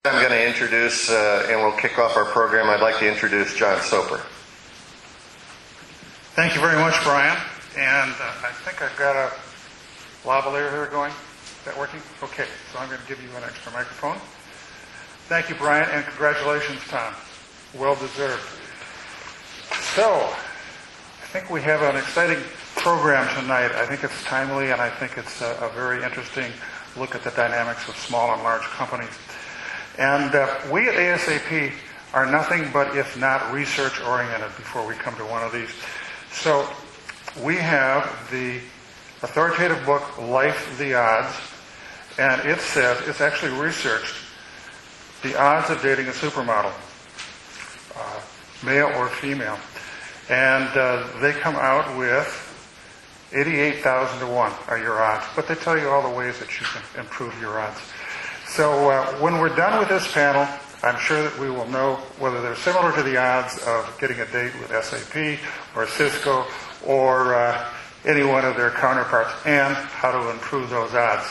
I'm going to introduce, and we'll kick off our program, I'd like to introduce John Soper. Thank you very much, Brian. And I think I've got a lavalier here going. Is that working? Okay, so I'm going to give you an extra microphone. Thank you, Brian, and congratulations, Tom. Well deserved. So, I think we have an exciting program tonight. I think it's timely, and I think it's a very interesting look at the dynamics of small and large companies. And we at ASAP are nothing but, if not, research-oriented before we come to one of these. So we have the authoritative book, Life, the Odds, and it says, it's actually researched, the odds of dating a supermodel, male or female. And they come out with 88,000 to 1 are your odds. But they tell you all the ways that you can improve your odds. So when we're done with this panel, I'm sure that we will know whether they're similar to the odds of getting a date with SAP or Cisco or any one of their counterparts, and how to improve those odds.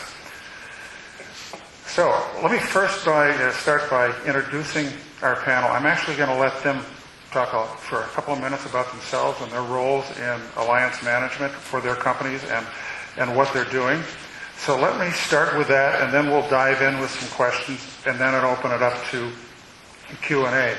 So let me first start by introducing our panel. I'm actually going to let them talk for a couple of minutes about themselves and their roles in alliance management for their companies and what they're doing. So let me start with that, and then we'll dive in with some questions, and then I'll open it up to Q&A.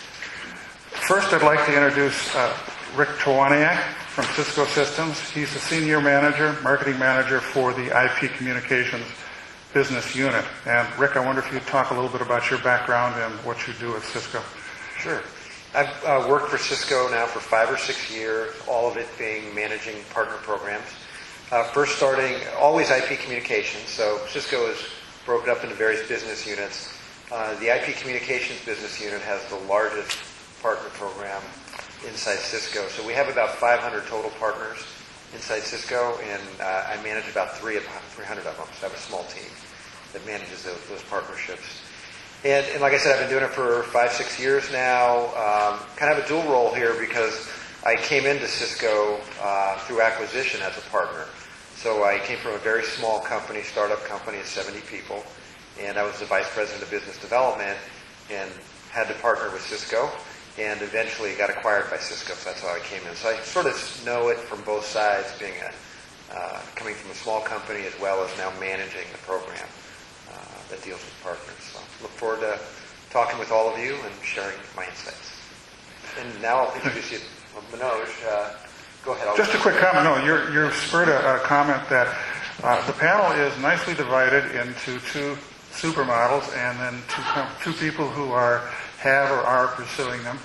First, I'd like to introduce Rick Tawaniak from Cisco Systems. He's the Senior Manager, Marketing Manager for the IP Communications Business Unit. And Rick, I wonder if you'd talk a little bit about your background and what you do at Cisco. Sure. I've worked for Cisco now for 5 or 6 years, all of it being managing partner programs. First starting, always IP communications. So Cisco is broken up into various business units. The IP communications business unit has the largest partner program inside Cisco. So we have about 500 total partners inside Cisco, and I manage about 300 of them. So I have a small team that manages those partnerships. And like I said, I've been doing it for 5, 6 years now. Kind of a dual role here because I came into Cisco through acquisition as a partner. So I came from a very small company, startup company of 70 people, and I was the vice president of business development and had to partner with Cisco, and eventually got acquired by Cisco, so that's how I came in. So I sort of know it from both sides, being coming from a small company as well as now managing the program that deals with partners. So look forward to talking with all of you and sharing my insights. And now I'll introduce you, Manoj. Go ahead. Just a quick comment. No, you spurred a comment that the panel is nicely divided into 2 supermodels and then two people who have or are pursuing them.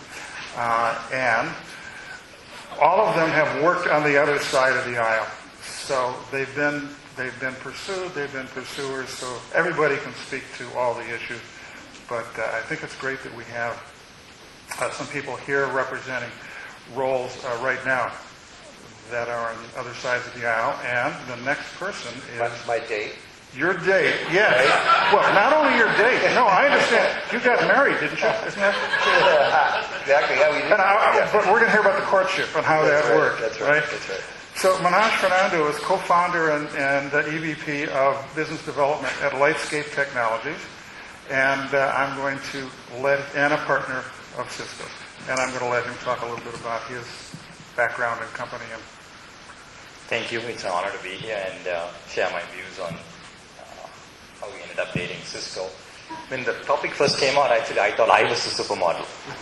And all of them have worked on the other side of the aisle. So they've been pursued, they've been pursuers, so everybody can speak to all the issues. But I think it's great that we have some people here representing roles right now that are on the other sides of the aisle. And the next person is... My date. Your date, yes. Right. Well, not only your date. No, I understand. You got married, didn't you? Isn't that... Exactly, yeah, we did. But we're going to hear about the courtship and how that worked. That's right. That's right. So Manoj Fernando is co-founder and EVP of Business Development at Lightscape Technologies. And I'm going to and a partner of Cisco. And I'm going to let him talk a little bit about his background and company. Thank you. It's an honor to be here and share my views on how we ended up dating Cisco. When the topic first came out, actually, I thought I was the supermodel.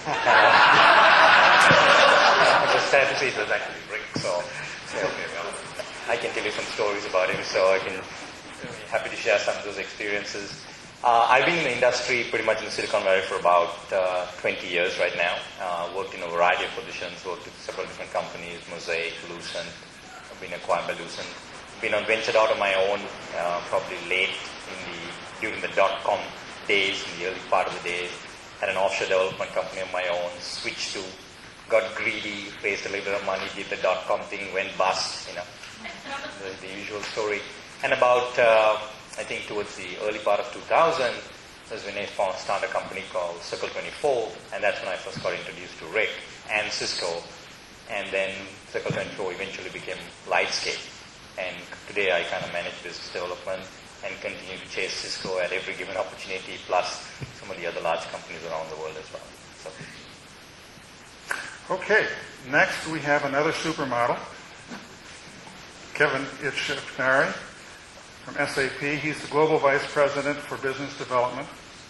I was sad to see it was actually Rick. So I can tell you some stories about him. So I'm happy to share some of those experiences. I've been in the industry pretty much in Silicon Valley for about 20 years right now. Worked in a variety of positions, worked with several different companies, Mosaic, Lucent. I've been acquired by Lucent. Been ventured out on my own, probably during the .com days, in the early part of the days. Had an offshore development company of my own, switched to, got greedy, raised a little bit of money, did the .com thing, went bust, the usual story. And about... I think towards the early part of 2000 was when I started a company called Circle 24, and that's when I first got introduced to Rick and Cisco. And then Circle 24 eventually became Lightscape. And today I kind of manage business development and continue to chase Cisco at every given opportunity, plus some of the large companies around the world as well. So. Okay, next we have another supermodel, Kevin Itchnari from SAP. He's the Global Vice President for Business Development.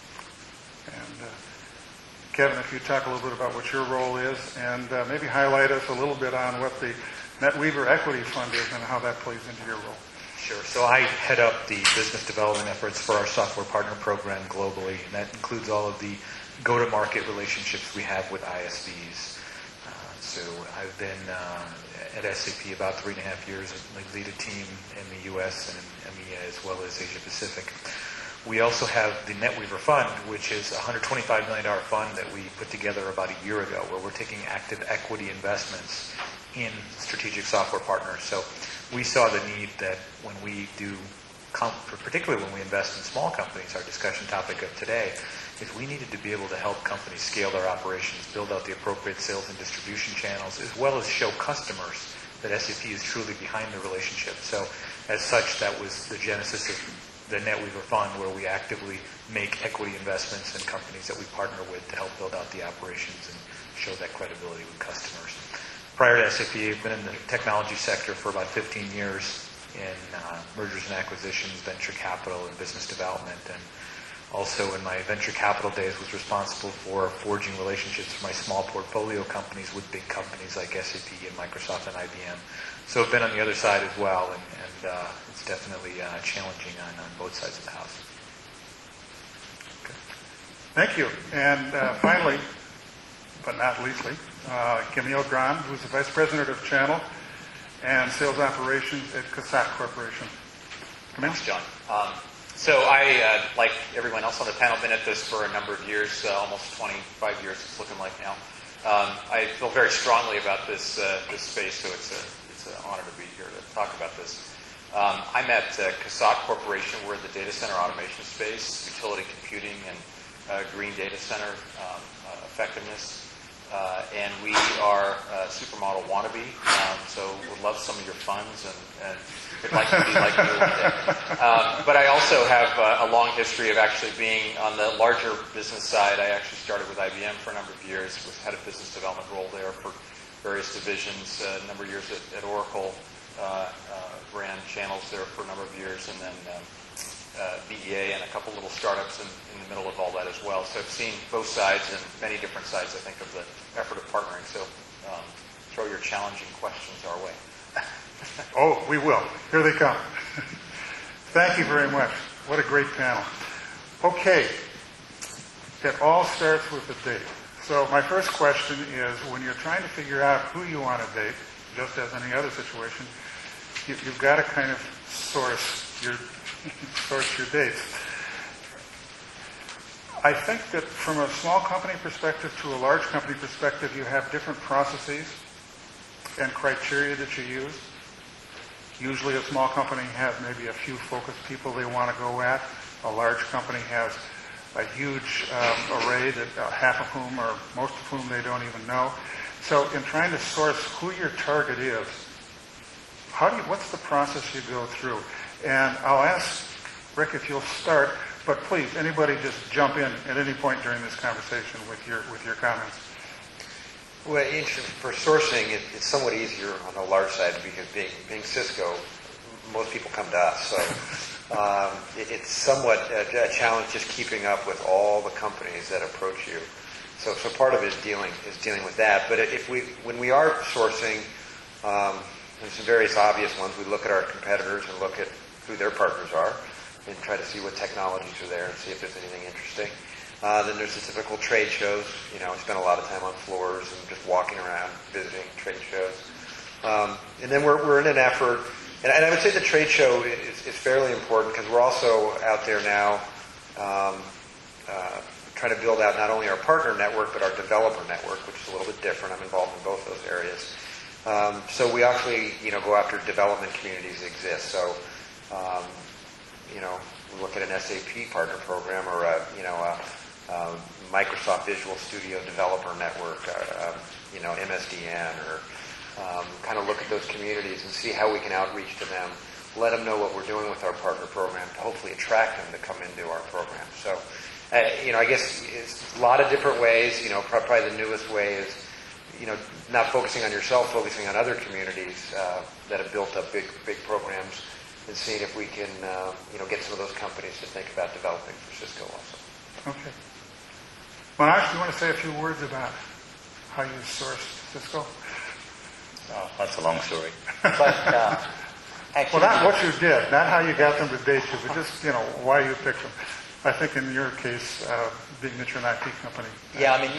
And Kevin, if you talk a little bit about what your role is, and maybe highlight us a little bit on what the NetWeaver Equity Fund is and how that plays into your role. Sure. So I head up the business development efforts for our software partner program globally, and that includes all of the go-to-market relationships we have with ISVs. So I've been at SAP about 3.5 years. I lead a team in the U.S. and EMEA as well as Asia Pacific. We also have the NetWeaver Fund, which is a $125 million fund that we put together about a year ago, where we're taking active equity investments in strategic software partners. So we saw the need that when we do, particularly when we invest in small companies, our discussion topic of today, if we needed to be able to help companies scale their operations, build out the appropriate sales and distribution channels, as well as show customers that SAP is truly behind the relationship. So as such, that was the genesis of the NetWeaver Fund, where we actively make equity investments in companies that we partner with to help build out the operations and show that credibility with customers. Prior to SAP, I've been in the technology sector for about 15 years in mergers and acquisitions, venture capital, and business development. And also in my venture capital days was responsible for forging relationships for my small portfolio companies with big companies like SAP and Microsoft and IBM. So I've been on the other side as well, and it's definitely challenging on both sides of the house. Okay. Thank you. And finally, but not leastly, Camille Grand, who's the Vice President of Channel and Sales Operations at Casat Corporation. Camille? Thanks, John. So I, like everyone else on the panel, been at this for a number of years, almost 25 years it's looking like now. I feel very strongly about this space, so it's an honor to be here to talk about this. I'm at Casat Corporation. We're in the data center automation space, utility computing, and green data center effectiveness. And we are supermodel wannabe, so would love some of your funds and would like to be like you one day. But I also have a long history of actually being on the larger business side. I actually started with IBM for a number of years, was head of business development role there for various divisions, a number of years at Oracle, ran channels there for a number of years, and then BEA and a couple little startups in the middle of all that as well. So I've seen both sides and many different sides, I think, of the effort of partnering. So throw your challenging questions our way. Oh, we will. Here they come. Thank you very much. What a great panel. Okay. It all starts with a date. So my first question is, when you're trying to figure out who you want to date, just as any other situation, you've got to kind of source your dates. I think that from a small company perspective to a large company perspective, you have different processes and criteria that you use. Usually a small company has maybe a few focused people they want to go at. A large company has a huge array that half of whom or most of whom they don't even know. So in trying to source who your target is, what's the process you go through? And I'll ask Rick if you'll start, but please, anybody just jump in at any point during this conversation with your comments. Well, for sourcing, it's somewhat easier on the large side because being Cisco, most people come to us. So it's somewhat a challenge just keeping up with all the companies that approach you. So part of it is dealing with that. But when we are sourcing, there's some various obvious ones. We look at our competitors and look at who their partners are and try to see what technologies are there and see if there's anything interesting. Then there's the typical trade shows. I spend a lot of time on floors and just walking around, visiting trade shows. And then we're in an effort, and I would say the trade show is fairly important because we're also out there now trying to build out not only our partner network but our developer network, which is a little bit different. I'm involved in both those areas. So we actually, go after development communities that exist. So, we look at an SAP partner program or a Microsoft Visual Studio developer network, MSDN, or kind of look at those communities and see how we can outreach to them, let them know what we're doing with our partner program to hopefully attract them to come into our program. So I guess it's a lot of different ways. Probably the newest way is, not focusing on yourself, focusing on other communities that have built up big programs, and seeing if we can, get some of those companies to think about developing for Cisco also. Okay. Manoj, do you want to say a few words about how you sourced Cisco? Oh, that's a long story. But actually, Well, not what you did, not how you got them to date you, but just, why you picked them. I think in your case, being that you're an IT company. Yeah, I mean,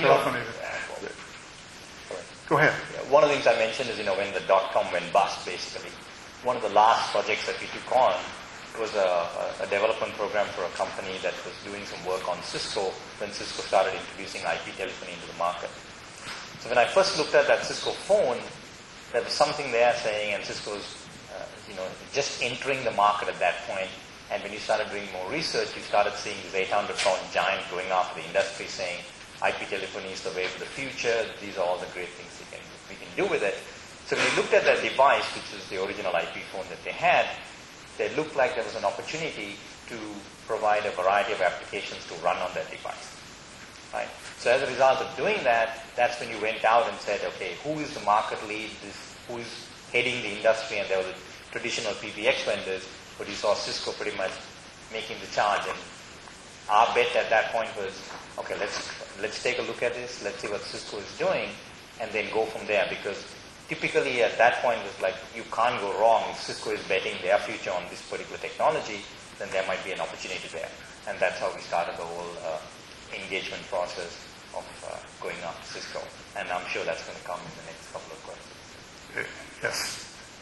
Go ahead. one of the things I mentioned is, when the .com went bust, basically, one of the last projects that we took on was a development program for a company that was doing some work on Cisco when Cisco started introducing IP telephony into the market. So when I first looked at that Cisco phone, there was something there saying, and Cisco's, just entering the market at that point. And when you started doing more research, you started seeing this 800-pound giant going after the industry, saying IP telephony is the way of the future. These are all the great things we can do with it. So when you looked at that device, which is the original IP phone that they had, they looked like there was an opportunity to provide a variety of applications to run on that device. Right? So as a result of doing that, that's when you went out and said, okay, who is the market lead? Who is heading the industry? And there were the traditional PBX vendors, but you saw Cisco pretty much making the charge. And our bet at that point was, okay, let's take a look at this. Let's see what Cisco is doing, and then go from there. Because typically at that point it was like, you can't go wrong. If Cisco is betting their future on this particular technology, then there might be an opportunity there. And that's how we started the whole engagement process of going after Cisco. And I'm sure that's going to come in the next couple of questions. Yes.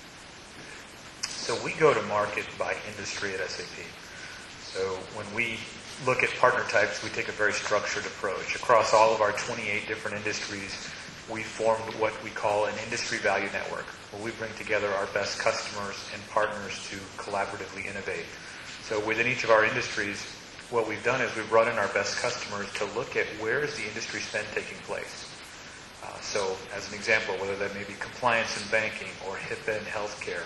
So we go to market by industry at SAP. So when we look at partner types, we take a very structured approach. Across all of our 28 different industries, we formed what we call an industry value network, where we bring together our best customers and partners to collaboratively innovate. So within each of our industries, what we've done is we've brought in our best customers to look at where is the industry spend taking place. So as an example, whether that may be compliance and banking or HIPAA and healthcare,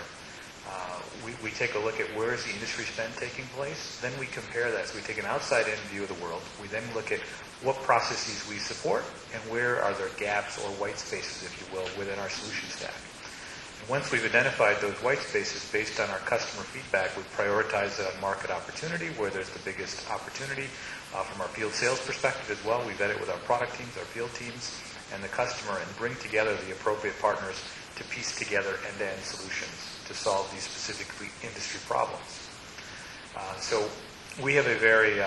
we take a look at where is the industry spend taking place. Then we compare that. So we take an outside-in view of the world. We then look at what processes we support and where are there gaps or white spaces, if you will, within our solution stack. And once we've identified those white spaces based on our customer feedback, we prioritize a market opportunity where there's the biggest opportunity. From our field sales perspective as well, we vet it with our product teams, our field teams, and the customer, and bring together the appropriate partners to piece together end-to-end solutions to solve these specific industry problems. So we have a very,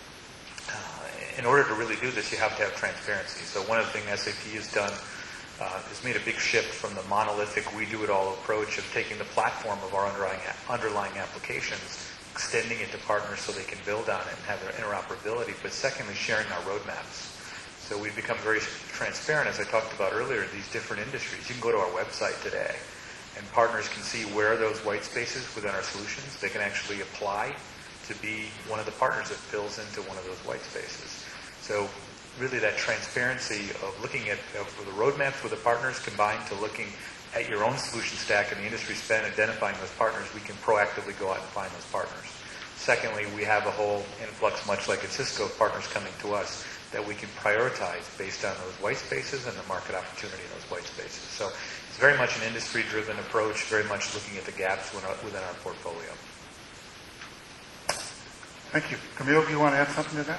in order to really do this, you have to have transparency. So one of the things SAP has done has made a big shift from the monolithic we-do-it-all approach of taking the platform of our underlying applications, extending it to partners so they can build on it and have their interoperability, but secondly, sharing our roadmaps. So we've become very transparent, as I talked about earlier, these different industries. You can go to our website today, and partners can see where are those white spaces within our solutions. They can actually apply to be one of the partners that fills into one of those white spaces. So really that transparency of looking at the roadmaps with the partners combined to looking at your own solution stack and the industry spend, identifying those partners, we can proactively go out and find those partners. Secondly, we have a whole influx, much like at Cisco, of partners coming to us that we can prioritize based on those white spaces and the market opportunity in those white spaces. So it's very much an industry-driven approach, very much looking at the gaps within our portfolio. Thank you. Camille, do you want to add something to that?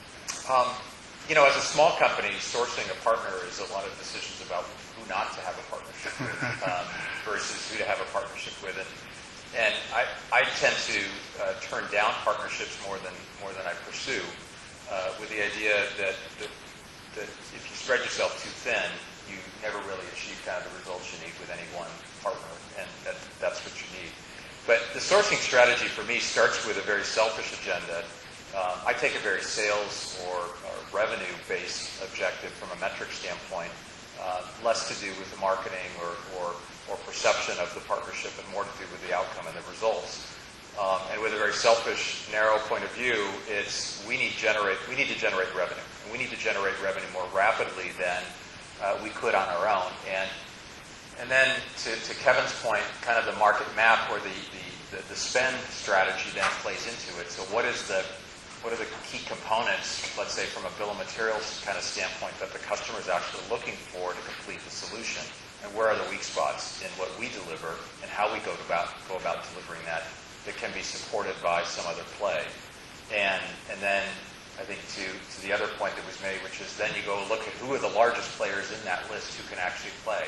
As a small company, sourcing a partner is a lot of decisions about who not to have a partnership with versus who to have a partnership with. And I tend to turn down partnerships more than I pursue, with the idea that if you spread yourself too thin, you never really achieve kind of the results you need with any one partner, and that's what you need. But the sourcing strategy for me starts with a very selfish agenda. I take a very sales or revenue-based objective from a metric standpoint, less to do with the marketing or perception of the partnership and more to do with the outcome and the results. And with a very selfish, narrow point of view, it's we need to generate revenue. And we need to generate revenue more rapidly than we could on our own. And then to Kevin's point, kind of the market map where the spend strategy then plays into it. So what is the key components, let's say from a bill of materials kind of standpoint, that the customer is actually looking for to complete the solution, and where are the weak spots in what we deliver and how we go about delivering that can be supported by some other play. And then I think to the other point that was made, which is then you go look at who are the largest players in that list who can actually play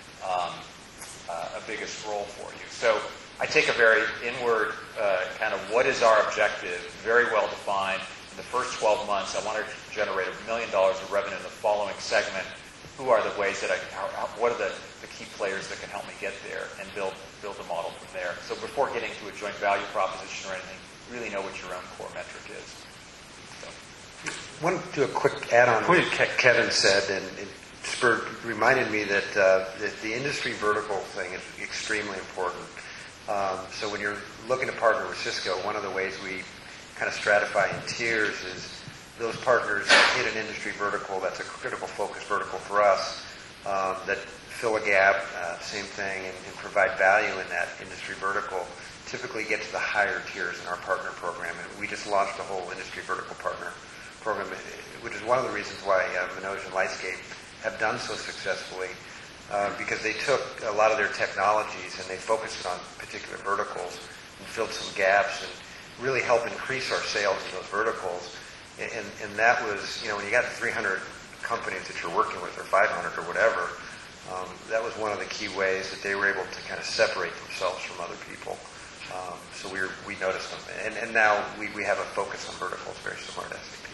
a biggest role for you. So I take a very inward kind of what is our objective, very well defined. In the first 12 months, I want to generate $1 million of revenue in the following segment. Who are the ways that what are the key players that can help me get there, and build a model from there. So before getting to a joint value proposition or anything, really know what your own core metric is. So. I want to do a quick add-on to what Kevin said, and it reminded me that the industry vertical thing is extremely important. So when you're looking to partner with Cisco, one of the ways we kind of stratify in tiers is those partners hit an industry vertical that's a critical focus vertical for us, that fill a gap, same thing, and provide value in that industry vertical, typically get to the higher tiers in our partner program. And we just launched a whole industry vertical partner program, which is one of the reasons why Manoj and Lightscape have done so successfully, because they took a lot of their technologies and they focused on particular verticals and filled some gaps and really helped increase our sales in those verticals. And that was, when you got 300 companies that you're working with, or 500 or whatever, that was one of the key ways that they were able to kind of separate themselves from other people. So we noticed them. And now we have a focus on verticals very similar to SAP.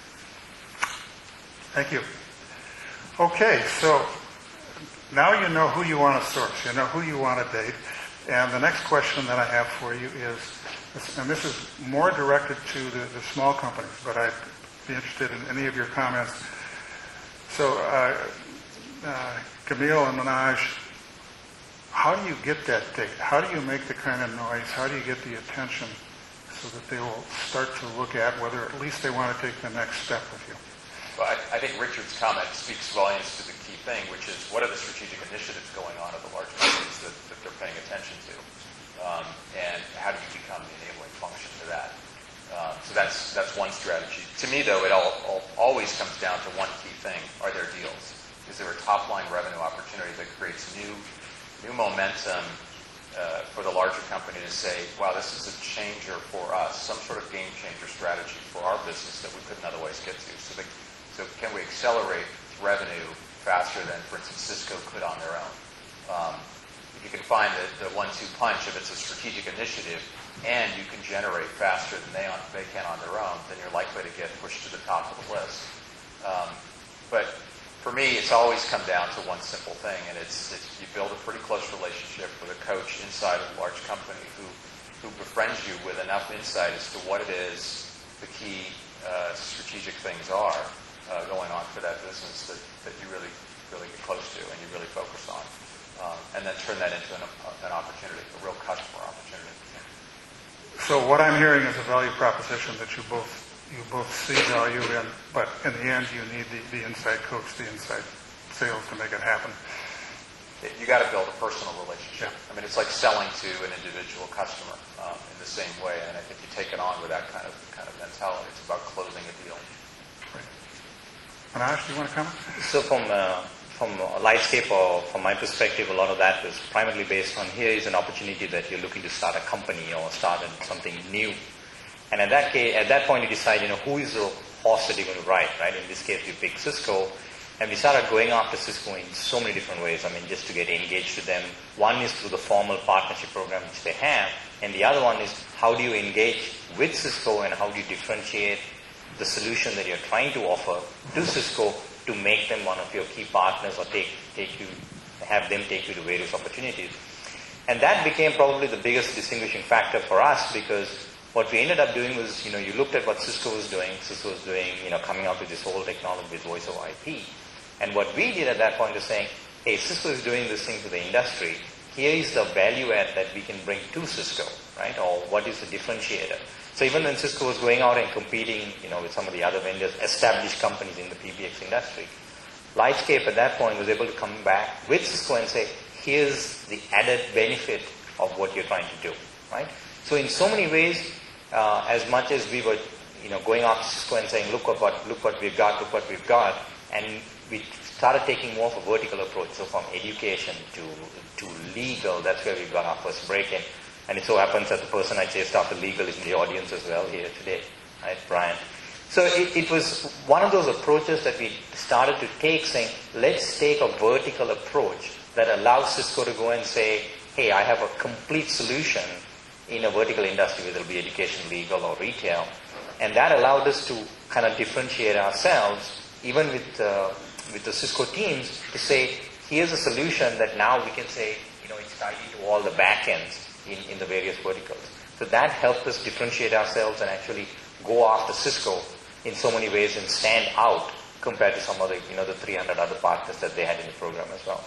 Thank you. Okay, so now you know who you want to source. You know who you want to date. And the next question that I have for you is, and this is more directed to the small companies, but I'd be interested in any of your comments. So, Camille and Manoj, how do you get that date? How do you make the kind of noise? How do you get the attention so that they will start to look at whether at least they want to take the next step with you? Well, I think Richard's comment speaks volumes to the key thing, which is what are the strategic initiatives going on at the large companies that they're paying attention to? And how do you become the enabling function to that? So that's one strategy. To me, though, it all always comes down to one key thing. Are there deals? Is there a top-line revenue opportunity that creates new momentum for the larger company to say, wow, this is a changer for us, some sort of game-changer strategy for our business that we couldn't otherwise get to. So can we accelerate revenue faster than, for instance, Cisco could on their own? If you can find the 1-2 punch, if it's a strategic initiative and you can generate faster than they can on their own, then you're likely to get pushed to the top of the list. But for me, it's always come down to one simple thing, and it's you build a pretty close relationship with a coach inside of a large company who befriends you with enough insight as to what it is the key strategic things are going on for that business that you really get close to and you really focus on. And then turn that into an opportunity, a real customer opportunity. So what I'm hearing is a value proposition that you both see value in, but in the end you need the inside coach, the inside sales to make it happen. You got to build a personal relationship. Yeah. I mean, it's like selling to an individual customer in the same way, and I think you take it on with that kind of mentality. It's about closing a deal. Great. Manoj, do you want to comment? So from Lightscape, or from my perspective, a lot of that was primarily based on here is an opportunity that you're looking to start a company or start something new. And at that point you decide, who is the horse that you're going to ride, right? In this case, you pick Cisco. And we started going after Cisco in so many different ways. I mean, just to get engaged with them. One is through the formal partnership program which they have. And the other one is how do you engage with Cisco and how do you differentiate the solution that you're trying to offer to Cisco to make them one of your key partners or have them take you to various opportunities. And that became probably the biggest distinguishing factor for us, because what we ended up doing was, you looked at what Cisco was doing. Cisco was doing, coming out with this whole technology with voice over IP. And what we did at that point is saying, hey, Cisco is doing this thing to the industry. Here is the value add that we can bring to Cisco, right? Or what is the differentiator? So even when Cisco was going out and competing, with some of the other vendors, established companies in the PBX industry, Lightscape at that point was able to come back with Cisco and say, here's the added benefit of what you're trying to do, right? So in so many ways, as much as we were, going after Cisco and saying, look what we've got, and we started taking more of a vertical approach. So from education to legal, that's where we got our first break-in. And it so happens that the person I chased after legal is in the audience as well here today, right, Brian? So it was one of those approaches that we started to take, saying, let's take a vertical approach that allows Cisco to go and say, hey, I have a complete solution in a vertical industry, whether it be education, legal, or retail. And that allowed us to kind of differentiate ourselves, even with the Cisco teams, to say, here's a solution that now we can say, it's tied into all the backends in the various verticals. So that helped us differentiate ourselves and actually go after Cisco in so many ways and stand out compared to some of the 300 other partners that they had in the program as well.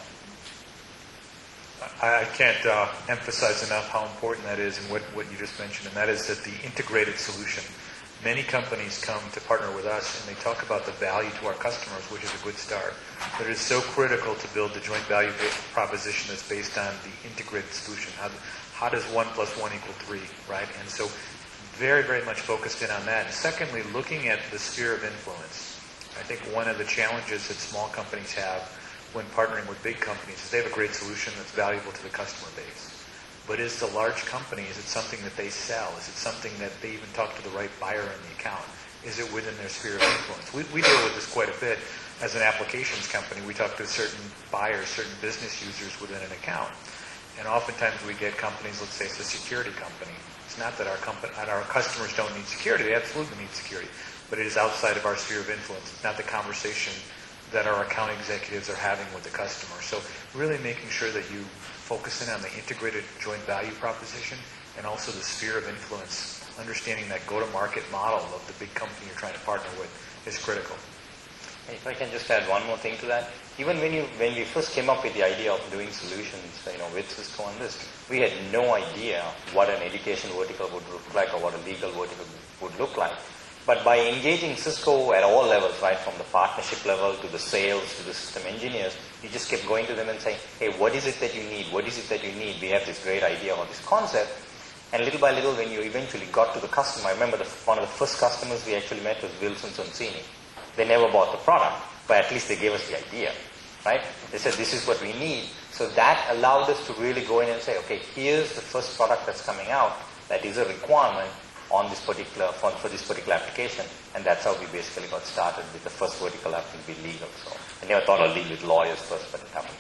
I can't emphasize enough how important that is and what you just mentioned, and that is that the integrated solution. Many companies come to partner with us and they talk about the value to our customers, which is a good start. But it is so critical to build the joint value proposition that's based on the integrated solution. How does 1 + 1 = 3, right? And so very, very much focused in on that. And secondly, looking at the sphere of influence. I think one of the challenges that small companies have when partnering with big companies is they have a great solution that's valuable to the customer base. But is the large company, is it something that they sell? Is it something that they even talk to the right buyer in the account? Is it within their sphere of influence? We deal with this quite a bit as an applications company. We talk to certain buyers, certain business users within an account. And oftentimes we get companies, let's say it's a security company. It's not that our customers don't need security. They absolutely need security. But it is outside of our sphere of influence. It's not the conversation that our account executives are having with the customer. So really making sure that you focus in on the integrated joint value proposition and also the sphere of influence, understanding that go-to-market model of the big company you're trying to partner with is critical. If I can just add one more thing to that, even when we first came up with the idea of doing solutions, with Cisco on this, we had no idea what an education vertical would look like or what a legal vertical would look like. But by engaging Cisco at all levels, right, from the partnership level to the sales to the system engineers, you just kept going to them and saying, hey, what is it that you need? What is it that you need? We have this great idea or this concept. And little by little, when you eventually got to the customer, I remember one of the first customers we actually met was Wilson Sonsini. They never bought the product, but at least they gave us the idea, right? They said, this is what we need. So that allowed us to really go in and say, okay, here's the first product that's coming out that is a requirement on this particular, for this particular application. And that's how we basically got started with the first vertical app to be legal. So I never thought I'd deal with lawyers first, but it happened.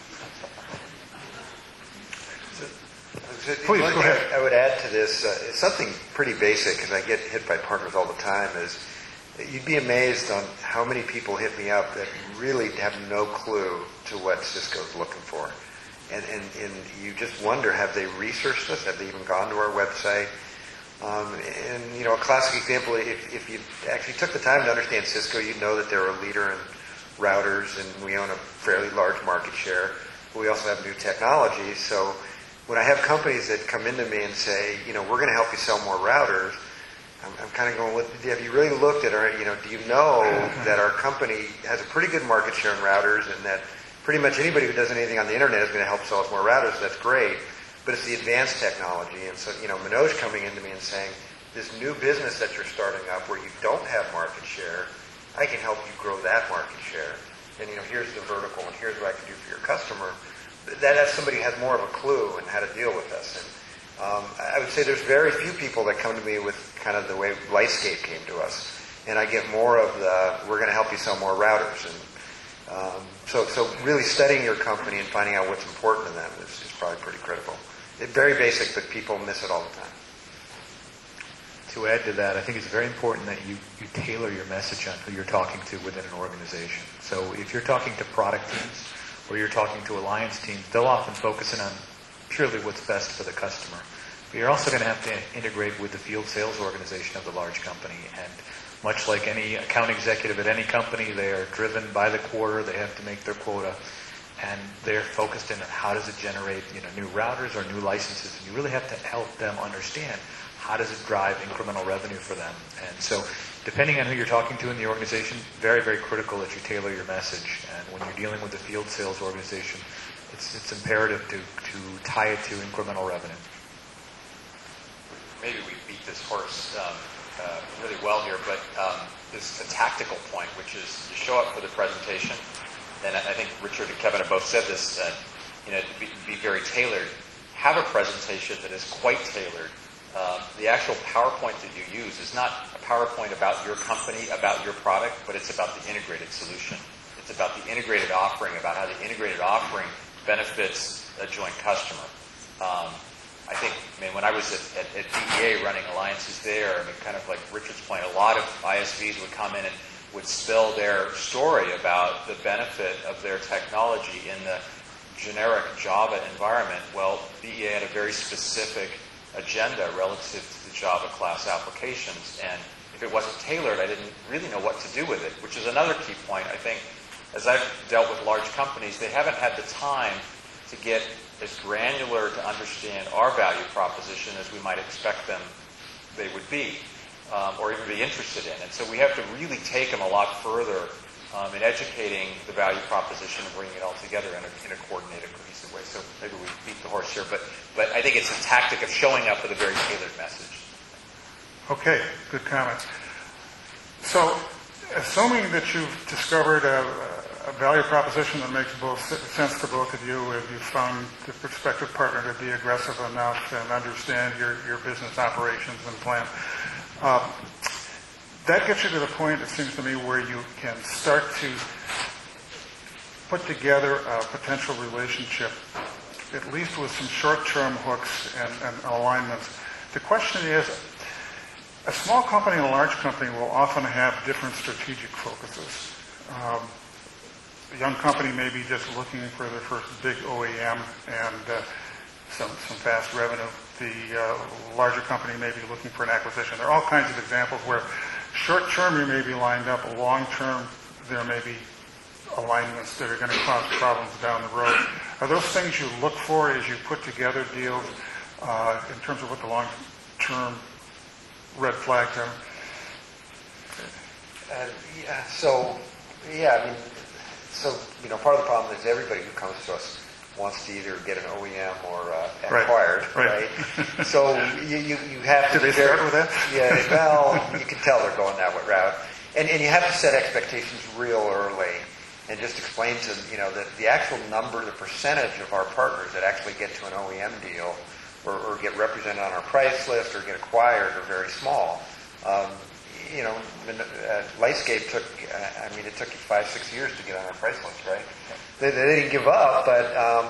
Please, go ahead. I would add to this, it's something pretty basic, because I get hit by partners all the time, is you'd be amazed on how many people hit me up that really have no clue to what Cisco's looking for. And you just wonder, have they researched us? Have they even gone to our website? And a classic example, if you actually took the time to understand Cisco, you'd know that they're a leader in routers, and we own a fairly large market share. But we also have new technology. So when I have companies that come into me and say, we're going to help you sell more routers, I'm kind of going, have you really looked at our, do you know that our company has a pretty good market share in routers, and that pretty much anybody who does anything on the internet is going to help sell us more routers? That's great. But it's the advanced technology. And so, Manoj coming into me and saying, this new business that you're starting up where you don't have market share, I can help you grow that market share. And, here's the vertical, and here's what I can do for your customer. That's somebody who has more of a clue in how to deal with us. And I would say there's very few people that come to me with kind of the way Lightscape came to us. And I get more of the, we're going to help you sell more routers. And so really studying your company and finding out what's important to them is probably pretty critical. It's very basic, but people miss it all the time. To add to that, I think it's very important that you tailor your message on who you're talking to within an organization. So if you're talking to product teams or you're talking to alliance teams, they'll often focus in on purely what's best for the customer. But you're also going to have to integrate with the field sales organization of the large company. And much like any account executive at any company, they are driven by the quarter. They have to make their quota. And they're focused in on how does it generate new routers or new licenses. And you really have to help them understand how does it drive incremental revenue for them. And so depending on who you're talking to in the organization, very, very critical that you tailor your message. And when you're dealing with the field sales organization, it's imperative to tie it to incremental revenue. Maybe we beat this horse really well here, but there's a tactical point, which is you show up for the presentation, and I think Richard and Kevin have both said this, be very tailored. Have a presentation that is quite tailored. The actual PowerPoint that you use is not a PowerPoint about your company, about your product, but it's about the integrated solution. It's about the integrated offering, about how the integrated offering benefits a joint customer. I think, when I was at DEA running alliances there, kind of like Richard's point, a lot of ISVs would come in and would spill their story about the benefit of their technology in the generic Java environment. Well, DEA had a very specific agenda relative to the Java class applications, and if it wasn't tailored, I didn't really know what to do with it, which is another key point. I think as I've dealt with large companies, they haven't had the time to get as granular to understand our value proposition as we might expect them they would be, or even be interested in. And so we have to really take them a lot further in educating the value proposition and bringing it all together in a coordinated, cohesive way. So maybe we beat the horse here, but I think it's a tactic of showing up with a very tailored message. Okay, good comments. So, assuming that you've discovered a value proposition that makes sense to both of you, if you found the prospective partner to be aggressive enough and understand your business operations and plan, that gets you to the point, it seems to me, where you can start to put together a potential relationship, at least with some short-term hooks and alignments. The question is, a small company and a large company will often have different strategic focuses. A young company may be just looking for their first big OEM and some fast revenue. The larger company may be looking for an acquisition. There are all kinds of examples where short-term you may be lined up, long-term there may be alignments that are going to cause problems down the road. Are those things you look for as you put together deals in terms of what the long-term red flags are? Part of the problem is everybody who comes to us wants to either get an OEM or acquired, right? So you have to. Do they start with that? Yeah, well, you can tell they're going that route, and you have to set expectations real early, and just explain to them, that the actual number, the percentage of our partners that actually get to an OEM deal or get represented on our price list or get acquired are very small. Lightscape took, it took 5-6 years to get on our price list, right? They didn't give up, but,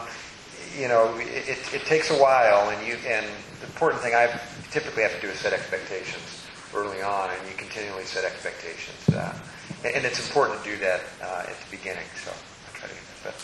it takes a while, and the important thing I typically have to do is set expectations early on, and you continually set expectations. And it's important to do that at the beginning, so I try to get that.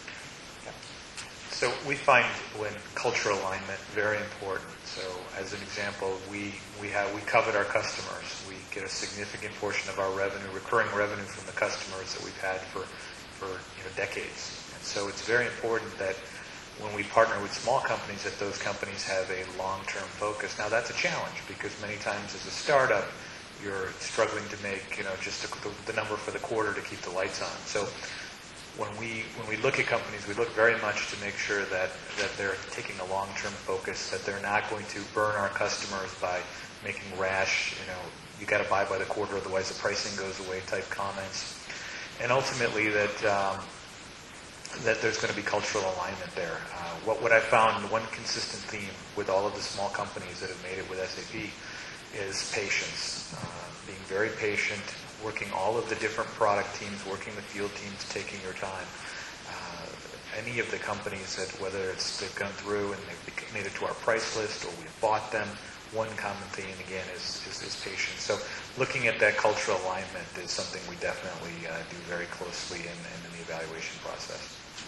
So we find when cultural alignment very important. So as an example, we covet our customers. We get a significant portion of our revenue, recurring revenue from the customers that we've had for decades. And so it's very important that when we partner with small companies, that those companies have a long-term focus. Now that's a challenge because many times as a startup, you're struggling to make just the number for the quarter to keep the lights on. So when we look at companies, we look very much to make sure that they're taking a long-term focus, that they're not going to burn our customers by making rash, you got to buy by the quarter, otherwise the pricing goes away type comments. And ultimately that there's going to be cultural alignment there. What I found, one consistent theme with all of the small companies that have made it with SAP is patience. Being very patient, working all of the different product teams, working the field teams, taking your time. Any of the companies that, whether they've gone through and they've made it to our price list or we've bought them, one common theme, again, is patience. So looking at that cultural alignment is something we definitely do very closely in the evaluation process.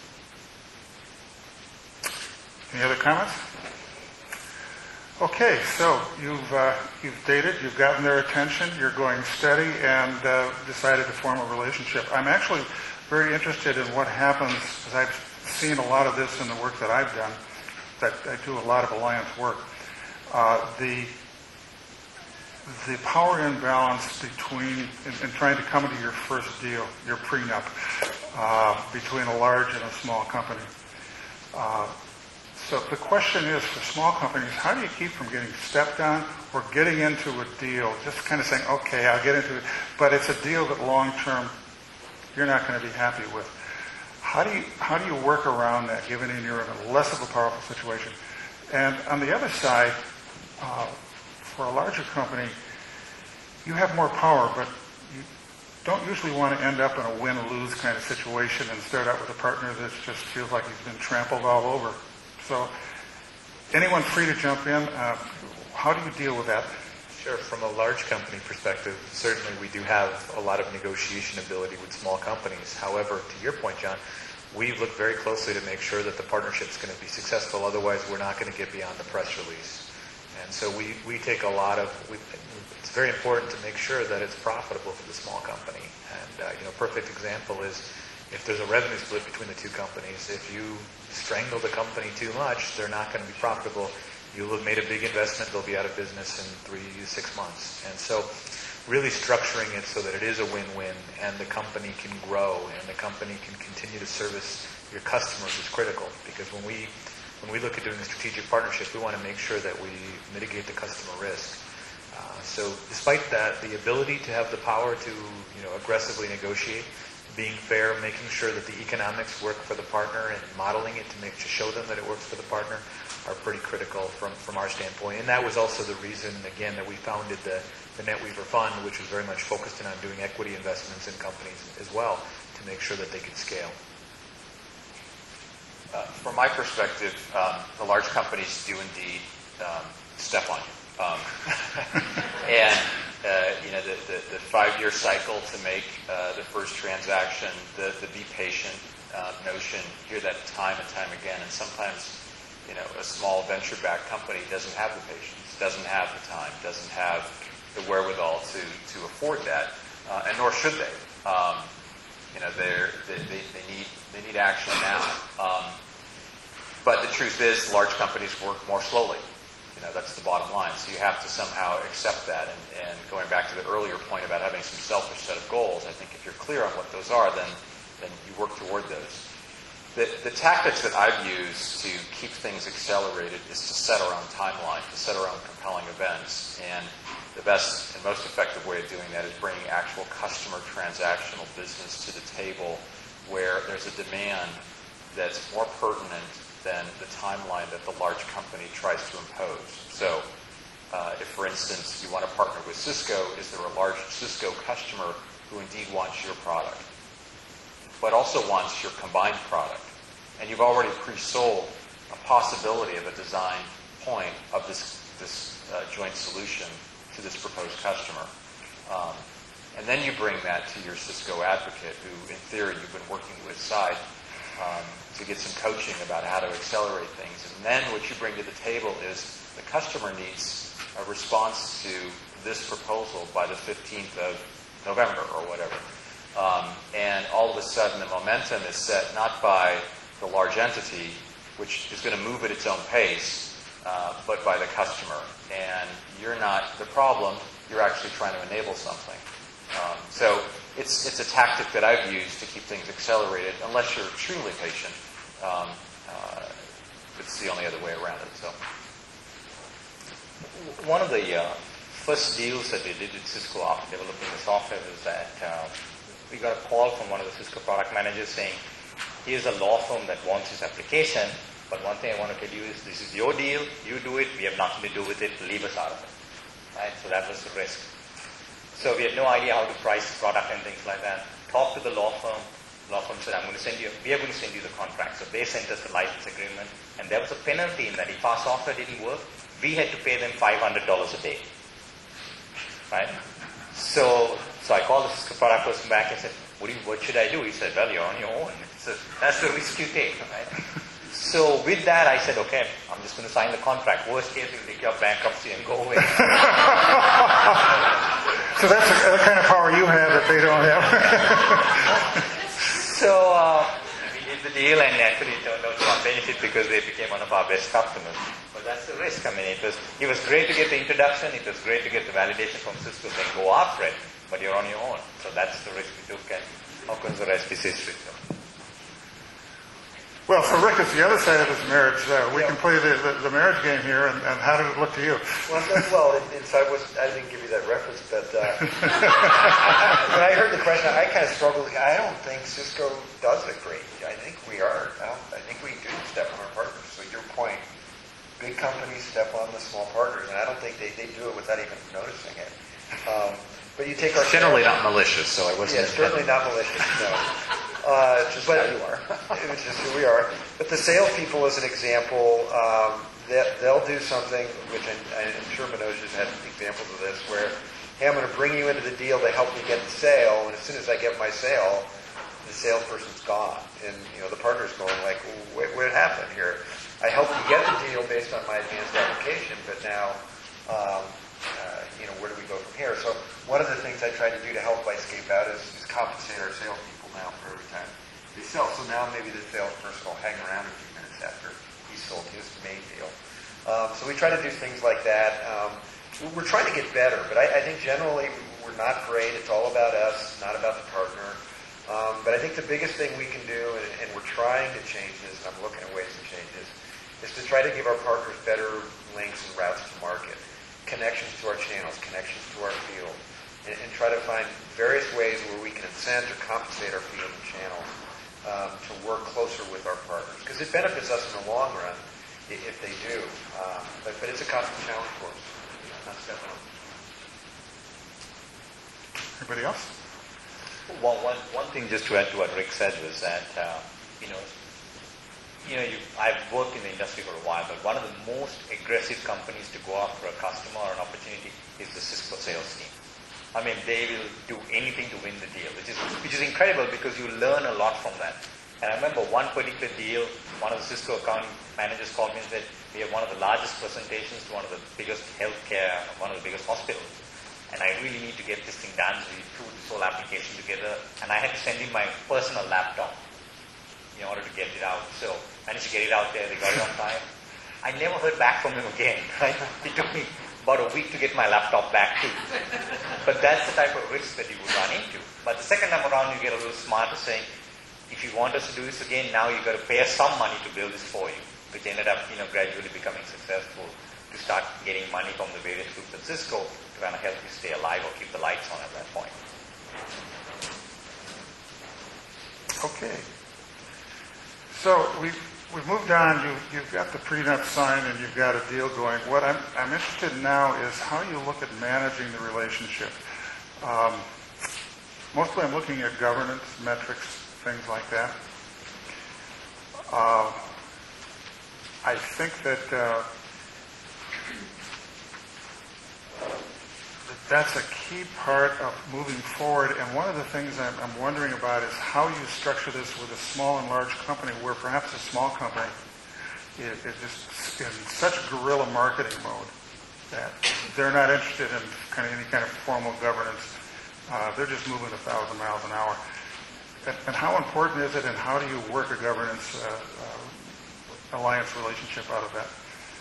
Any other comments? Okay, so you've dated, you've gotten their attention, you're going steady, and decided to form a relationship. I'm actually very interested in what happens, because I've seen a lot of this in the work that I've done, that I do a lot of alliance work. The power imbalance between, in trying to come into your first deal, your prenup, between a large and a small company. So the question is, for small companies, how do you keep from getting stepped on or getting into a deal, just kind of saying, okay, I'll get into it, but it's a deal that long term you're not going to be happy with. How do you work around that, given you're in a less of a powerful situation? And on the other side, for a larger company, you have more power, but you don't usually want to end up in a win-lose kind of situation and start out with a partner that just feels like he's been trampled all over. So anyone free to jump in? How do you deal with that? Sure. From a large company perspective, certainly we do have a lot of negotiation ability with small companies. However, to your point, John, we look very closely to make sure that the partnership's going to be successful. Otherwise, we're not going to get beyond the press release. And so we take a lot of, it's very important to make sure that it's profitable for the small company. And, perfect example is if there's a revenue split between the two companies, if you strangle the company too much, they're not going to be profitable. You'll have made a big investment, they'll be out of business in 3 to 6 months. And so really structuring it so that it is a win-win and the company can grow and the company can continue to service your customers is critical, because when we look at doing a strategic partnership, we want to make sure that we mitigate the customer risk. So despite that, the ability to have the power to aggressively negotiate, being fair, making sure that the economics work for the partner and modeling it to show them that it works for the partner are pretty critical from our standpoint. And that was also the reason, again, that we founded the NetWeaver Fund, which was very much focused in on doing equity investments in companies as well to make sure that they could scale. From my perspective, the large companies do indeed step on you. And the 5-year cycle to make the first transaction, the be patient notion, hear that time and time again. And sometimes, a small venture-backed company doesn't have the patience, doesn't have the time, doesn't have the wherewithal to afford that, and nor should they. They need action now. But the truth is, large companies work more slowly. That's the bottom line. So you have to somehow accept that. And going back to the earlier point about having some selfish set of goals, I think if you're clear on what those are, then you work toward those. The tactics that I've used to keep things accelerated is to set our own timeline, to set our own compelling events. And the best and most effective way of doing that is bringing actual customer transactional business to the table where there's a demand that's more pertinent than the timeline that the large company tries to impose. So if, for instance, you want to partner with Cisco, is there a large Cisco customer who indeed wants your product, but also wants your combined product? And you've already pre-sold a possibility of a design point of this joint solution to this proposed customer. And then you bring that to your Cisco advocate, who in theory you've been working with side to get some coaching about how to accelerate things. And then what you bring to the table is the customer needs a response to this proposal by the 15th of November or whatever. And all of a sudden the momentum is set not by the large entity, which is going to move at its own pace, but by the customer. And you're not the problem, you're actually trying to enable something. So it's a tactic that I've used to keep things accelerated, unless you're extremely patient. It's the only other way around it. So, one of the first deals that we did with Cisco after developing the software was that we got a call from one of the Cisco product managers saying, here's a law firm that wants this application, but one thing I want to tell you is this is your deal, you do it, we have nothing to do with it, leave us out of it. Right? So that was the risk. So we had no idea how to price the product and things like that. Talked to the law firm. Law firm said, we are going to send you the contract. So they sent us the license agreement, and there was a penalty in that if our software didn't work, we had to pay them $500 a day. Right? So I called the Cisco product person back and said, what should I do? He said, well, you're on your own. So that's the risk you take. Right? So with that, I said, okay, I'm just going to sign the contract. Worst case, we'll take your bankruptcy and go away. So that's the kind of power you have that they don't have. So we did the deal, and actually it turned out to our benefit because they became one of our best customers. But that's the risk. I mean, it was great to get the introduction. It was great to get the validation from Cisco saying go after it, but you're on your own. So that's the risk we took, and how can the rest is history? Well, for Rick, it's the other side of his marriage. We can play the marriage game here, and how did it look to you? Well, I didn't give you that reference, but when I heard the question, I kind of struggled. I don't think Cisco does it great. I think we are. I think we do step on our partners. So your point, big companies step on the small partners, and I don't think they do it without even noticing it. But you take our Generally not malicious, so I wasn't. Yeah, certainly not malicious. No. Just how you are. It's just who we are. But the salespeople, as an example, they'll do something, which I'm sure Manoj has had examples of this, where, hey, I'm going to bring you into the deal to help me get the sale, and as soon as I get my sale, the salesperson's gone, and the partner's going like, what happened here? I helped you get the deal based on my advanced application, but now, where do we go from here? So one of the things I try to do to help Lightscape out is compensate our salespeople now for every time they sell. So now maybe the salesperson will hang around a few minutes after he sold his main deal. So we try to do things like that. We're trying to get better, but I think generally we're not great. It's all about us, not about the partner. But I think the biggest thing we can do, and we're trying to change this, and I'm looking at ways to change this, is to try to give our partners better links and routes to market, connections to our channels, connections to our field, and try to find various ways where we can incent or compensate our field and channel to work closer with our partners. Because it benefits us in the long run if they do. But it's a constant challenge for us. Not stepping up. Anybody else? Well, one thing just to add to what Rick said was that, I've worked in the industry for a while, but one of the most aggressive companies to go after a customer or an opportunity is the Cisco sales team. I mean, they will do anything to win the deal, which is incredible because you learn a lot from that. And I remember one particular deal, one of the Cisco account managers called me and said, we have one of the largest presentations to one of the biggest healthcare, one of the biggest hospitals. And I really need to get this thing done, so we put this whole application together. And I had to send him my personal laptop in order to get it out. So managed to get it out there, they got it on time. I never heard back from him again, right? It took me about a week to get my laptop back too. But that's the type of risk that you would run into. But the second time around, you get a little smarter saying, if you want us to do this again, now you've got to pay us some money to build this for you, which ended up, gradually becoming successful to start getting money from the various groups at Cisco to kind of help you stay alive or keep the lights on at that point. Okay. So we've moved on. You've got the prenup signed and you've got a deal going. What I'm interested in now is how you look at managing the relationship. Mostly I'm looking at governance, metrics, things like that. I think that that's a key part of moving forward. And one of the things I'm wondering about is how you structure this with a small and large company, where perhaps a small company is just in such guerrilla marketing mode that they're not interested in any kind of formal governance. They're just moving 1,000 miles an hour. And how important is it, and how do you work a governance alliance relationship out of that?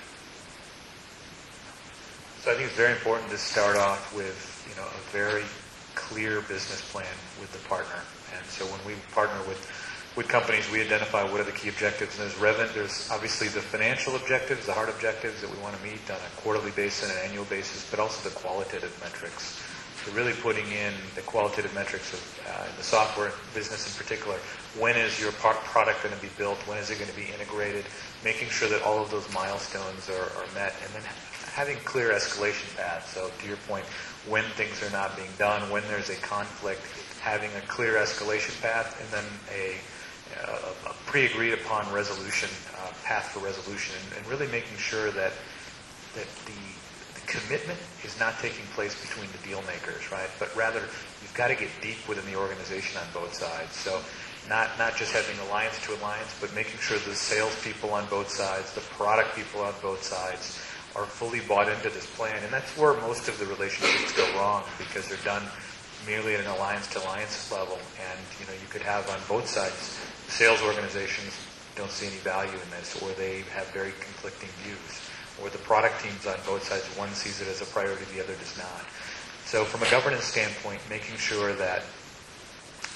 So I think it's very important to start off with, a very clear business plan with the partner. And so when we partner with companies, we identify what are the key objectives. And there's obviously the financial objectives, the hard objectives that we want to meet on a quarterly basis and an annual basis, but also the qualitative metrics. So really putting in the qualitative metrics of the software business in particular. When is your product going to be built? When is it going to be integrated? Making sure that all of those milestones are met, and then having clear escalation paths. So to your point, when things are not being done, when there's a conflict, having a clear escalation path, and then a pre-agreed upon resolution, path for resolution, and really making sure that the commitment is not taking place between the deal makers, right? But rather, you've got to get deep within the organization on both sides. So not just having alliance to alliance, but making sure the salespeople on both sides, the product people on both sides, are fully bought into this plan. And that's where most of the relationships go wrong, because they're done merely at an alliance-to-alliance level. And, you could have on both sides, sales organizations don't see any value in this, or they have very conflicting views. Or the product teams on both sides, one sees it as a priority, the other does not. So from a governance standpoint, making sure that,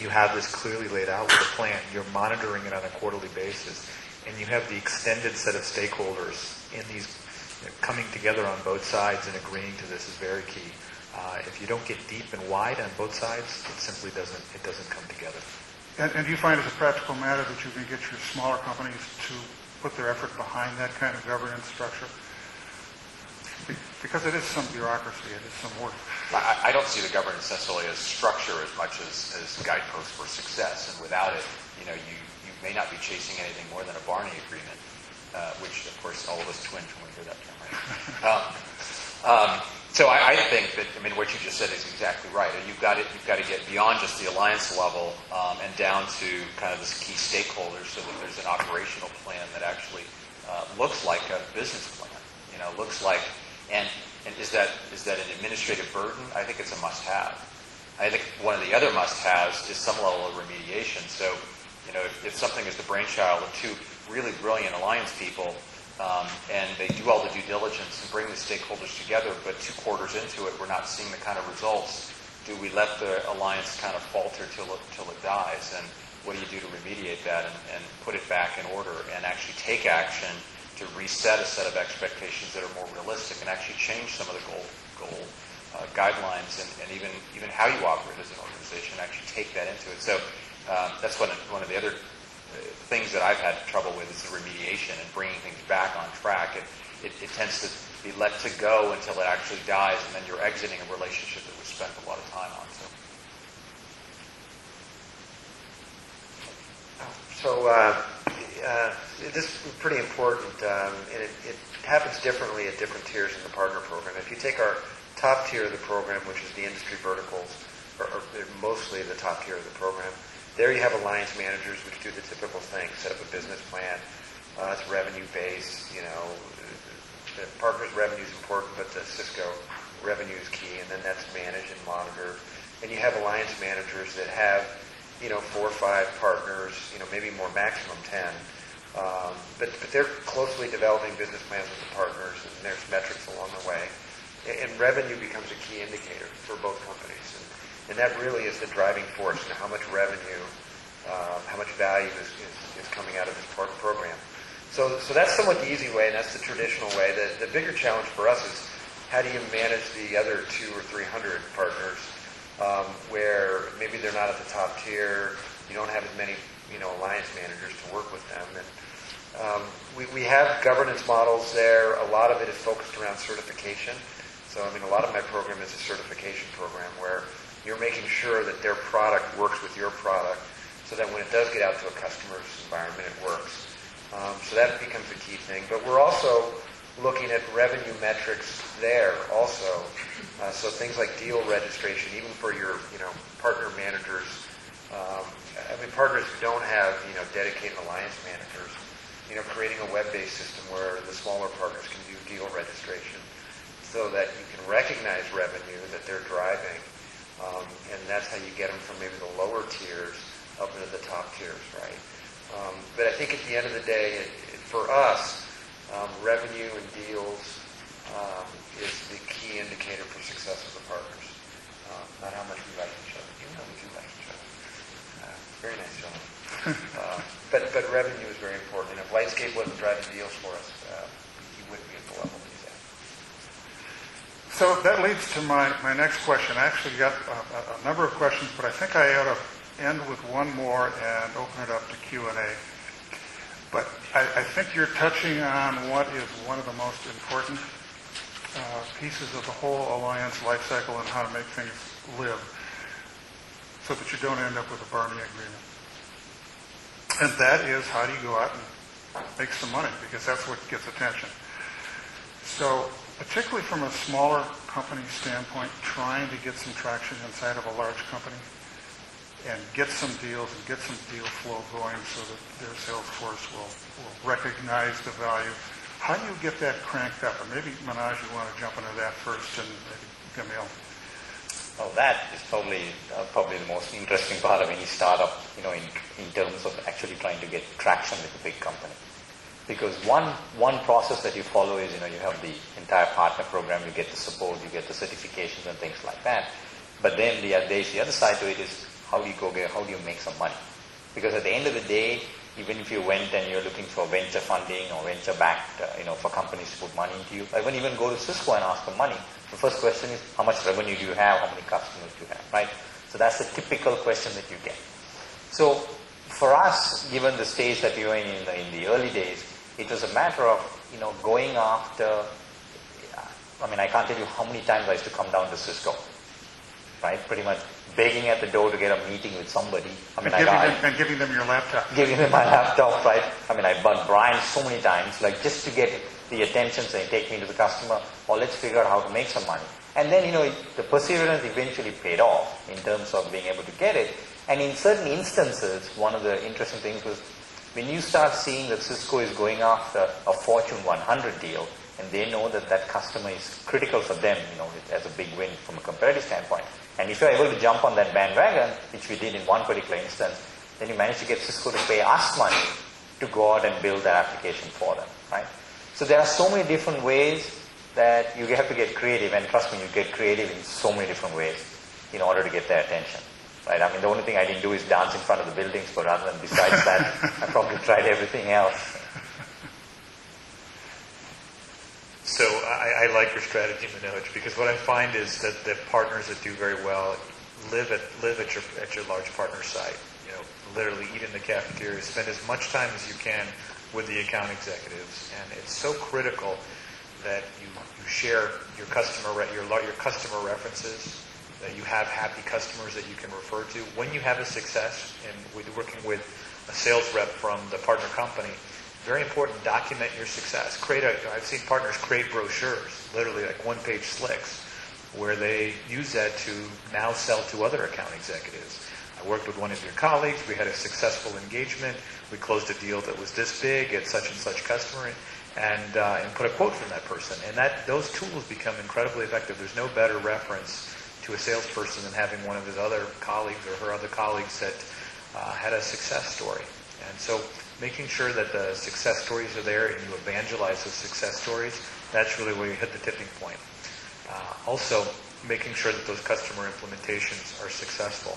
You have this clearly laid out with a plan. You're monitoring it on a quarterly basis, and you have the extended set of stakeholders in these coming together on both sides and agreeing to this is very key. If you don't get deep and wide on both sides, it simply doesn't come together. And do you find as a practical matter that you can get your smaller companies to put their effort behind that kind of governance structure? Because it is some bureaucracy, it is some work. I don't see the governance necessarily as structure as much as guideposts for success. And without it, you may not be chasing anything more than a Barney agreement, which, of course, all of us twinge when we hear that term, right? So I think that, what you just said is exactly right. You've got to get beyond just the alliance level and down to kind of the key stakeholders so that there's an operational plan that actually looks like a business plan. Looks like, and is that an administrative burden? I think it's a must-have. I think one of the other must-haves is some level of remediation. So, if something is the brainchild of two really brilliant alliance people, and they do all the due diligence and bring the stakeholders together, but 2 quarters into it, we're not seeing the kind of results. Do we let the alliance kind of falter till it dies? And what do you do to remediate that and put it back in order and actually take action to reset a set of expectations that are more realistic and actually change some of the goal guidelines and even how you operate as an organization, actually take that into it. So that's one of the other things that I've had trouble with is the remediation and bringing things back on track. It tends to be let to go until it actually dies, and then you're exiting a relationship that we spent a lot of time on. This is pretty important, and it happens differently at different tiers in the partner program. If you take our top tier of the program, which is the industry verticals, or mostly the top tier of the program, there you have alliance managers which do the typical thing, set up a business plan. It's revenue-based. The partner's revenue is important, but the Cisco revenue is key, and then that's managed and monitored. And you have alliance managers that have 4 or 5 partners, maybe more, maximum 10. But they're closely developing business plans with the partners, and there's metrics along the way. And revenue becomes a key indicator for both companies. And that really is the driving force, how much revenue, how much value is coming out of this partner program. So that's somewhat the easy way, and that's the traditional way. The bigger challenge for us is how do you manage the other 200 or 300 partners where maybe they're not at the top tier, you don't have as many alliance managers to work with them. And we have governance models there. A lot of it is focused around certification. So a lot of my program is a certification program where you're making sure that their product works with your product so that when it does get out to a customer's environment, it works. So that becomes a key thing. But we're also looking at revenue metrics there also. So things like deal registration, even for your partner managers. Partners who don't have dedicated alliance managers, creating a web-based system where the smaller partners can do deal registration so that you can recognize revenue that they're driving. And that's how you get them from maybe the lower tiers up into the top tiers, right? But I think at the end of the day, for us, revenue and deals is the key indicator for success of the partners, not how much we like each other. Even though we do like each other. Very nice gentleman. But revenue is very important. And if Lightscape wasn't driving deals for us, he wouldn't be at the level he's at. So that leads to my next question. I actually got a number of questions, but I think I ought to end with one more and open it up to Q&A. But I think you're touching on what is one of the most important pieces of the whole alliance life cycle and how to make things live so that you don't end up with a Barney agreement. And that is, how do you go out and make some money? Because that's what gets attention. So particularly from a smaller company standpoint, trying to get some traction inside of a large company and get some deals and get some deal flow going so that their sales force will recognize the value. How do you get that cranked up? And maybe, Manoj, you want to jump into that first, and maybe Camille. Well, that is probably the most interesting part of any startup, in terms of actually trying to get traction with a big company. Because one process that you follow is, you have the entire partner program, you get the support, you get the certifications and things like that. But then there's the other side to it is, how do you make some money? Because at the end of the day, even if you went and you're looking for venture funding or venture-backed, for companies to put money into you, I wouldn't even go to Cisco and ask for money. The first question is, how much revenue do you have? How many customers do you have, right? So that's the typical question that you get. So for us, given the stage that we were in the early days, it was a matter of, going after, I can't tell you how many times I used to come down to Cisco, right? Pretty much begging at the door to get a meeting with somebody. And giving them your laptop. Giving them my laptop, right? I bugged Brian so many times, just to get the attention, saying, take me to the customer, or let's figure out how to make some money. And then, the perseverance eventually paid off in terms of being able to get it. And in certain instances, one of the interesting things was when you start seeing that Cisco is going after a Fortune 100 deal, and they know that that customer is critical for them, as a big win from a competitive standpoint. And if you're able to jump on that bandwagon, which we did in one particular instance, then you manage to get Cisco to pay us money to go out and build that application for them, right? So there are so many different ways that you have to get creative, and trust me, you get creative in so many different ways in order to get their attention, right? The only thing I didn't do is dance in front of the buildings, but other than besides that, I probably tried everything else. So I like your strategy, Manoj, because what I find is that the partners that do very well live at your large partner site. Literally eat in the cafeteria, spend as much time as you can with the account executives, and it's so critical that you share your customer references, that you have happy customers that you can refer to. When you have a success, and we're working with a sales rep from the partner company, very important, document your success. I've seen partners create brochures, literally like one-page slicks, where they use that to now sell to other account executives. I worked with one of your colleagues. We had a successful engagement. We closed a deal that was this big at such and such customer, and put a quote from that person. And those tools become incredibly effective. There's no better reference to a salesperson than having one of his other colleagues or her other colleagues that had a success story. And so making sure that the success stories are there and you evangelize those success stories, that's really where you hit the tipping point. Also, making sure that those customer implementations are successful.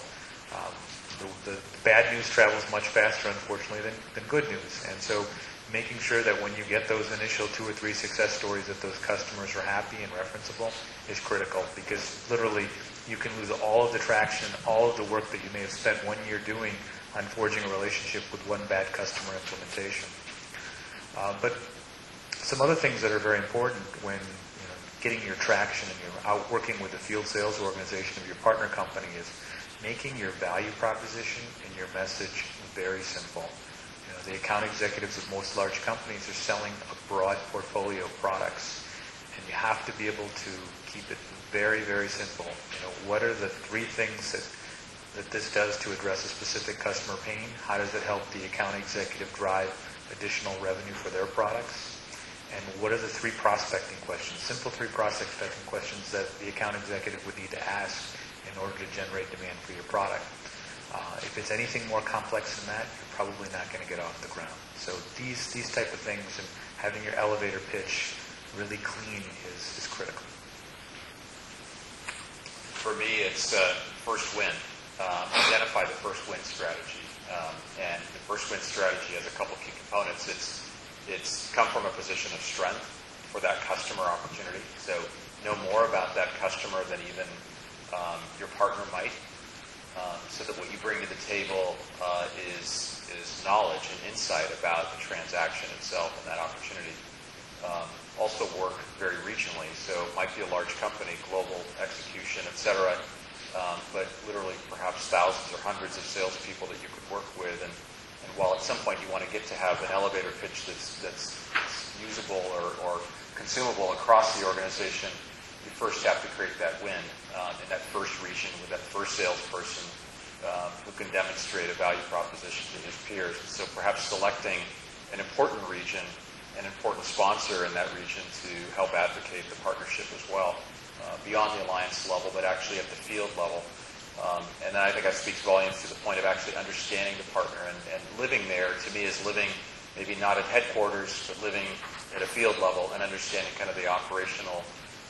The bad news travels much faster, unfortunately, than good news. And so making sure that when you get those initial 2 or 3 success stories that those customers are happy and referenceable is critical, because literally you can lose all of the traction, all of the work that you may have spent 1 year doing on forging a relationship with one bad customer implementation. But some other things that are very important when getting your traction and you're out working with the field sales organization of your partner company is making your value proposition and your message very simple. The account executives of most large companies are selling a broad portfolio of products, and you have to be able to keep it very, very simple. What are the 3 things that this does to address a specific customer pain? How does it help the account executive drive additional revenue for their products? And what are the 3 prospecting questions, simple 3 prospecting questions that the account executive would need to ask in order to generate demand for your product? If it's anything more complex than that, you're probably not going to get off the ground. So these type of things, and having your elevator pitch really clean is critical. For me, it's first win. Identify the first win strategy. And the first win strategy has a couple key components. It's come from a position of strength for that customer opportunity. So know more about that customer than even your partner might. So that what you bring to the table is knowledge and insight about the transaction itself and that opportunity. Also work very regionally. So it might be a large company, global execution, et cetera, but literally perhaps thousands or hundreds of salespeople that you could work with. And while at some point you want to get to have an elevator pitch that's usable or consumable across the organization, you first have to create that win in that first region with that first salesperson who can demonstrate a value proposition to his peers. And so perhaps selecting an important region, an important sponsor in that region to help advocate the partnership as well, beyond the alliance level, but actually at the field level. And then I think that speaks volumes to the point of actually understanding the partner and living there, to me, is living maybe not at headquarters, but living at a field level and understanding kind of the operational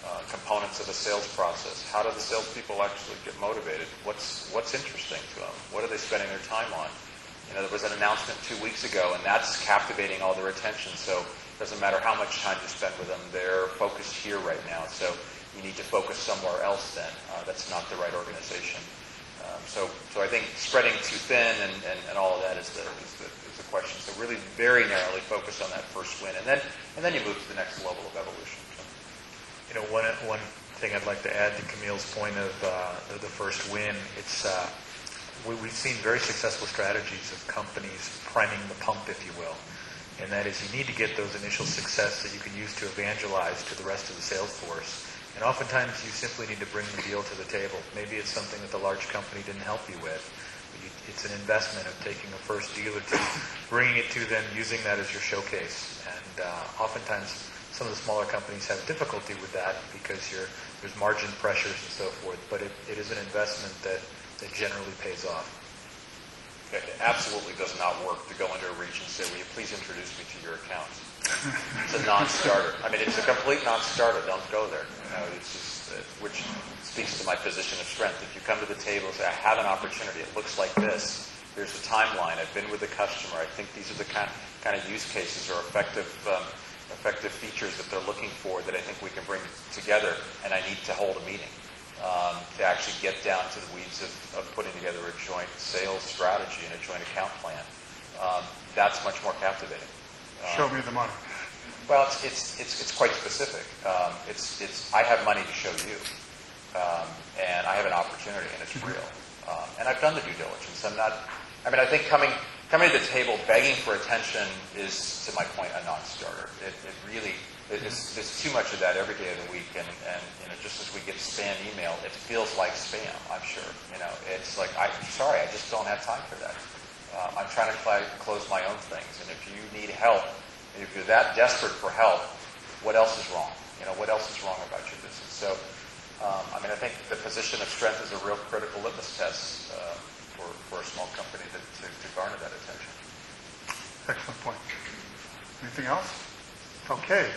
components of a sales process. How do the salespeople actually get motivated? What's interesting to them? What are they spending their time on? You know, there was an announcement 2 weeks ago, and that's captivating all their attention. So it doesn't matter how much time you spend with them, they're focused here right now. So you need to focus somewhere else then. That's not the right organization. So I think spreading too thin and all of that is the question. So really very narrowly focus on that first win, and then you move to the next level of evolution. You know, one thing I'd like to add to Camille's point of the first win, it's we've seen very successful strategies of companies priming the pump, if you will. And that is, you need to get those initial success that you can use to evangelize to the rest of the sales force. And oftentimes you simply need to bring the deal to the table. Maybe it's something that the large company didn't help you with. It's an investment of taking a first deal or two, bringing it to them, using that as your showcase. And oftentimes some of the smaller companies have difficulty with that because there's margin pressures and so forth. But it is an investment that generally pays off. It absolutely does not work to go into a region and say, will you please introduce me to your accounts? It's a non-starter. I mean, it's a complete non-starter. Don't go there. You know, it's just, which speaks to my position of strength. If you come to the table and say, I have an opportunity, it looks like this. Here's the timeline. I've been with the customer. I think these are the kind of use cases or effective features that they're looking for that I think we can bring together, and I need to hold a meeting to actually get down to the weeds of putting together a joint sales strategy and a joint account plan. That's much more captivating. Show me the money. Well, it's quite specific. I have money to show you, and I have an opportunity, and it's real. And I've done the due diligence. I think coming to the table begging for attention is, to my point, a non-starter. There's too much of that every day of the week, and you know, just as we get spam email, it feels like spam. I'm sure. You know, it's like, I'm sorry, I just don't have time for that. I'm trying to close my own things, and if you need help, and if you're that desperate for help, what else is wrong? You know, what else is wrong about your business? So, I think the position of strength is a real critical litmus test for a small company to garner that attention. Excellent point. Anything else? Okay.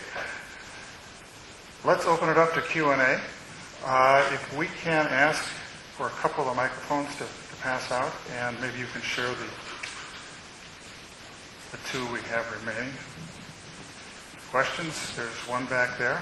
Let's open it up to Q&A. If we can ask for a couple of microphones to pass out, and maybe you can share the two we have remaining. Questions? There's one back there.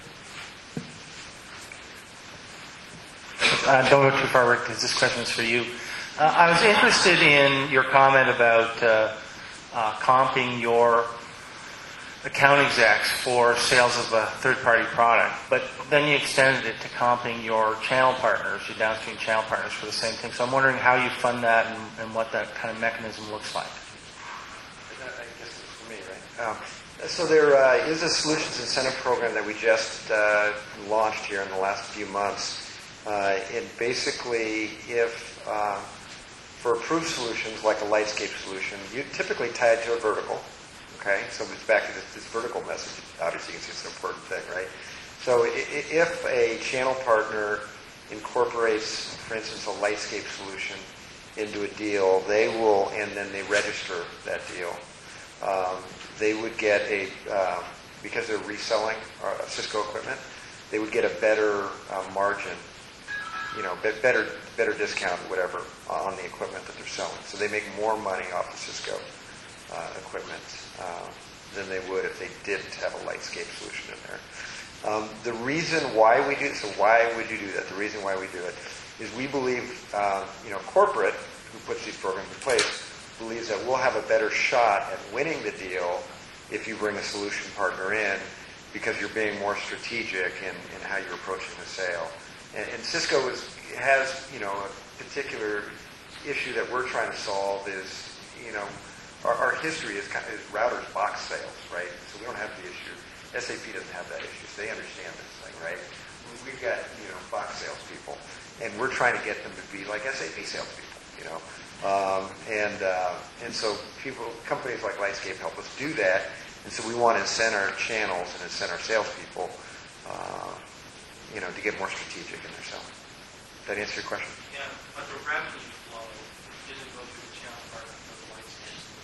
Don't go too far, Rick, because this question is for you. I was interested in your comment about comping your account execs for sales of a third-party product, but then you extended it to comping your channel partners, your downstream channel partners for the same thing. So I'm wondering how you fund that and what that kind of mechanism looks like. I guess it's for me, right? So there is a solutions incentive program that we just launched here in the last few months. And basically, if for approved solutions like a Lightscape solution, you typically tie it to a vertical. Okay, so it's back to this vertical message. Obviously, you can see it's an important thing, right? So if a channel partner incorporates, for instance, a Lightscape solution into a deal, they will, and then they register that deal. They would get because they're reselling Cisco equipment, they would get a better margin, better discount, whatever, on the equipment that they're selling. So they make more money off the Cisco equipment than they would if they didn't have a Lightscape solution in there. The reason why we do this, so why would you do that? The reason why we do it is we believe, corporate, who puts these programs in place, believes that we'll have a better shot at winning the deal if you bring a solution partner in because you're being more strategic in how you're approaching the sale. And Cisco has a particular issue that we're trying to solve is, our history is routers box sales, right? So we don't have the issue. SAP doesn't have that issue, so they understand this thing, right? We've got, box salespeople, and we're trying to get them to be like SAP salespeople, and so companies like Lightscape help us do that, and so we want to incent our channels and incent our salespeople, to get more strategic in their selling. Did that answer your question? Yeah, but the revenue flow didn't go through the channel partner for the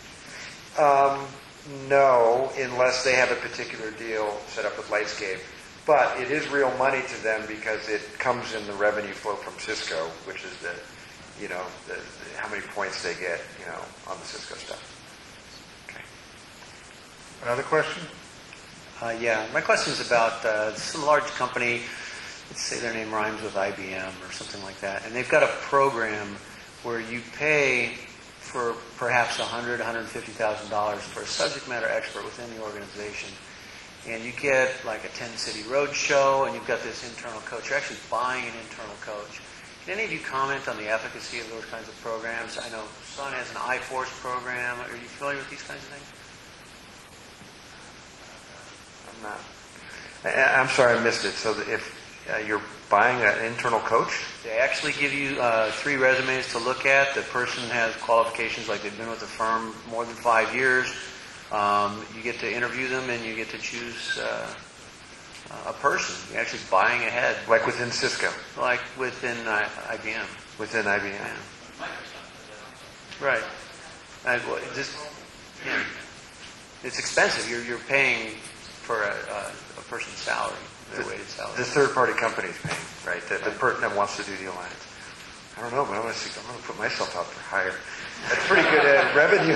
Lightscape. No, unless they have a particular deal set up with Lightscape. But it is real money to them because it comes in the revenue flow from Cisco, which is the how many points they get, on the Cisco stuff. Okay. Another question? Yeah, my question is about some large company, let's say their name rhymes with IBM or something like that, and they've got a program where you pay for perhaps $100,000, $150,000 for a subject matter expert within the organization, and you get like a 10-city road show, and you've got this internal coach. You're actually buying an internal coach. Can any of you comment on the efficacy of those kinds of programs? I know Sun has an iForce program. Are you familiar with these kinds of things? I'm not. I'm sorry, I missed it. So if you're buying an internal coach? They actually give you 3 resumes to look at. The person has qualifications like they've been with the firm more than 5 years. You get to interview them, and you get to choose a person. You're actually buying ahead. Like within Cisco? Like within IBM. Within IBM. Yeah. Right. It's expensive. You're paying for a person's salary, their weighted salary. The third-party company is paying, right? The person that wants to do the alliance. I don't know, but I'm going to put myself out for hire. That's pretty good revenue.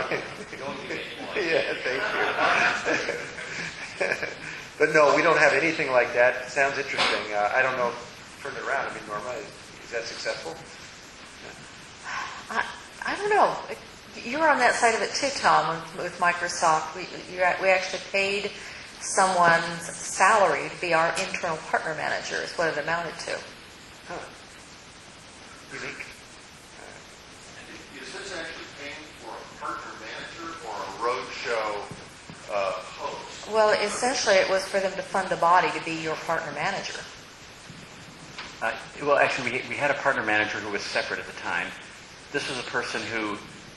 Yeah, thank you. But no, we don't have anything like that. Sounds interesting. I don't know. Turn it around. I mean, Norma, is that successful? I don't know. You were on that side of it too, Tom, with Microsoft. We actually paid someone's salary to be our internal partner manager is what it amounted to. Huh. Unique. Is this actually paying for a partner manager or a roadshow host? Well, essentially it was for them to fund a body to be your partner manager. Well, actually, we had a partner manager who was separate at the time. This was a person who,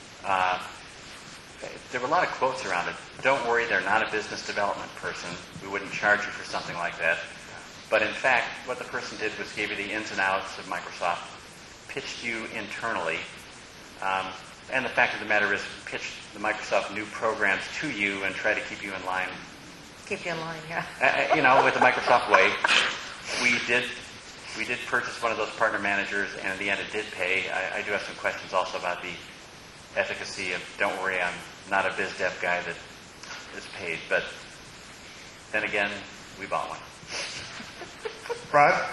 there were a lot of quotes around it. Don't worry, they're not a business development person. We wouldn't charge you for something like that. But in fact, what the person did was gave you the ins and outs of Microsoft, pitched you internally, and the fact of the matter is pitched the Microsoft new programs to you and try to keep you in line. Keep you in line, yeah. With the Microsoft way. We did purchase one of those partner managers, and in the end it did pay. I do have some questions also about the efficacy of, don't worry, I'm not a biz dev guy that is paid. But then again, we bought one. Rod?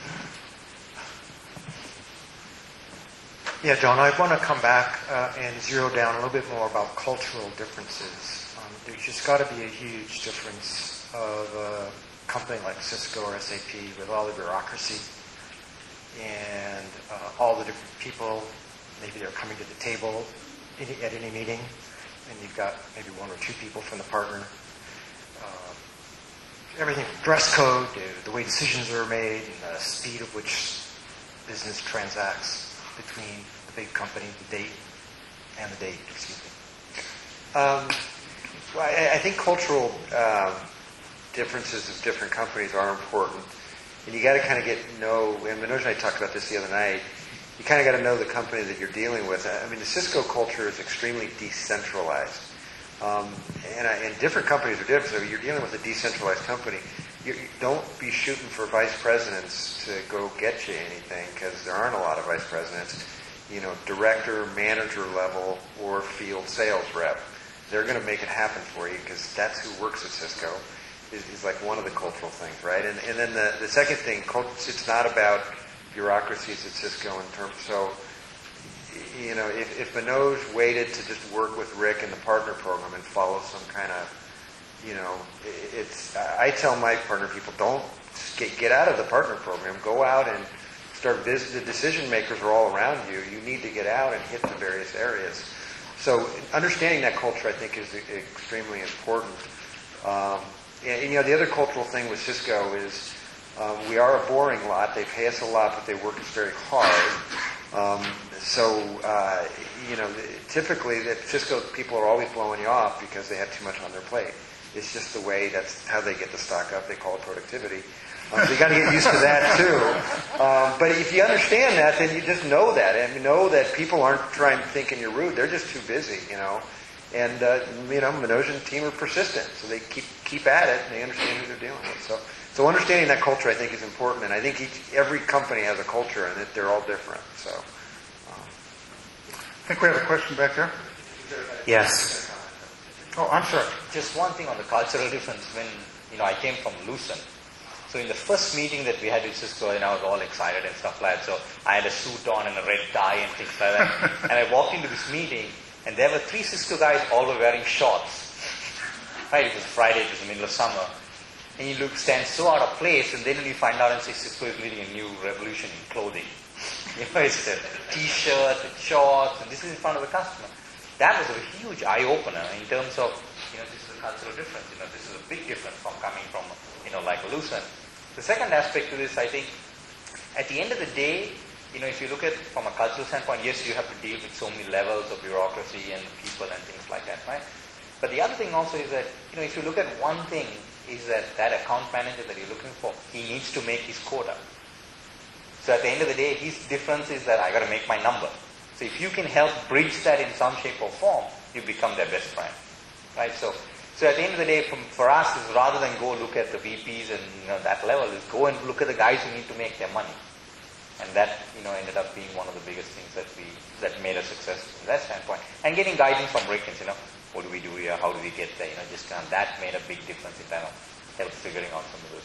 Yeah, John, I want to come back and zero down a little bit more about cultural differences. There's just got to be a huge difference of a company like Cisco or SAP with all the bureaucracy and all the different people. Maybe they're coming to the table at any meeting, and you've got maybe 1 or 2 people from the partner. Everything from dress code to the way decisions are made and the speed of which business transacts between the big company, the date, and the date, excuse me. Well, I think cultural differences of different companies are important. And you got to kind of get to know, and Manoj and I talked about this the other night, you kind of got to know the company that you're dealing with. I mean, the Cisco culture is extremely decentralized. And different companies are different. So you're dealing with a decentralized company. You don't be shooting for vice presidents to go get you anything, because there aren't a lot of vice presidents. Director, manager level, or field sales rep. They're going to make it happen for you, because that's who works at Cisco. Is like one of the cultural things, right? And then the second thing, it's not about bureaucracies at Cisco in terms. So, if Manoj waited to just work with Rick in the partner program and follow some kind of, I tell my partner people, don't get out of the partner program. Go out and start visiting. The decision makers are all around you. You need to get out and hit the various areas. So understanding that culture, I think, is extremely important. And the other cultural thing with Cisco is we are a boring lot. They pay us a lot, but they work us very hard. Typically, that Cisco people are always blowing you off because they have too much on their plate. It's just the way, that's how they get the stock up. They call it productivity. So you got to get used to that too. But if you understand that, then you just know that, and you know that people aren't thinking you're rude. They're just too busy, And Manoj and the team are persistent, so they keep at it, and they understand who they're dealing with. So So understanding that culture, I think, is important, and I think every company has a culture, and that they're all different. So, I think we have a question back there. Yes. Oh, I'm sorry. Just one thing on the cultural difference. When I came from Lucent, so in the first meeting that we had with Cisco, I was all excited and stuff like that. So I had a suit on and a red tie and things like that. And I walked into this meeting, and there were 3 Cisco guys, all were wearing shorts. Right? It was Friday, it was the middle of summer. And you stand so out of place, and then when you find out and say Cisco is leading a new revolution in clothing. It's a t-shirt, and shorts, and this is in front of the customer. That was a huge eye-opener in terms of, this is a cultural difference. This is a big difference from coming from, like Lucent. The second aspect to this, I think, at the end of the day, if you look at from a cultural standpoint, yes, you have to deal with so many levels of bureaucracy and people and things like that, right? But the other thing also is that, if you look at one thing, is that account manager that you're looking for, he needs to make his quota. So at the end of the day, his difference is that I got to make my number. So if you can help bridge that in some shape or form, you become their best friend, right? So at the end of the day, for us, is rather than go look at the VPs and that level, is go and look at the guys who need to make their money. And that, ended up being one of the biggest things that made us successful from that standpoint. And getting guidance from Rickens, what do we do here? How do we get there? Just that made a big difference in kind of help figuring out some of this.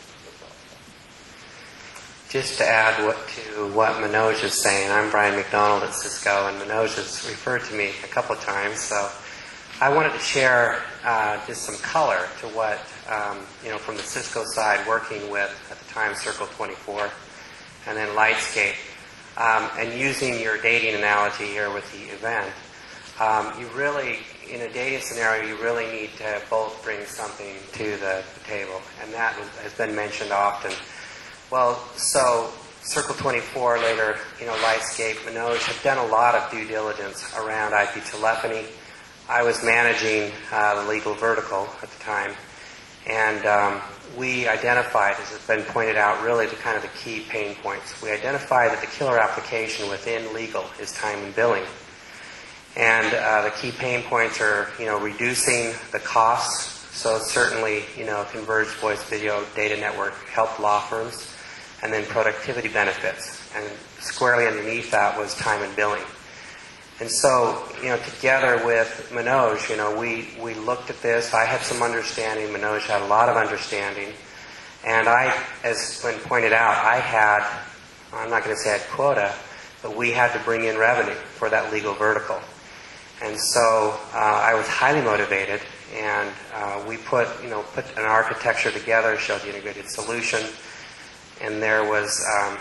Just to add to what Manoj is saying, I'm Brian McDonald at Cisco, and Manoj has referred to me a couple of times. So I wanted to share just some color to what, from the Cisco side, working with, at the time, Circle 24, and then Lightscape. And using your dating analogy here with the event, you really, in a dating scenario, you really need to both bring something to the table. And that has been mentioned often. Well, so Circle 24, later, Lightscape, Manoj have done a lot of due diligence around IP telephony. I was managing the legal vertical at the time, and we identified, as has been pointed out, really the kind of the key pain points. We identified that the killer application within legal is time and billing. And the key pain points are, reducing the costs. So certainly, converged voice video data network helped law firms. And then productivity benefits. And squarely underneath that was time and billing. And so, together with Manoj, we looked at this. I had some understanding. Manoj had a lot of understanding. And I, as when pointed out, I'm not going to say I had quota, but we had to bring in revenue for that legal vertical. And so I was highly motivated, and we put an architecture together, showed the integrated solution, and there was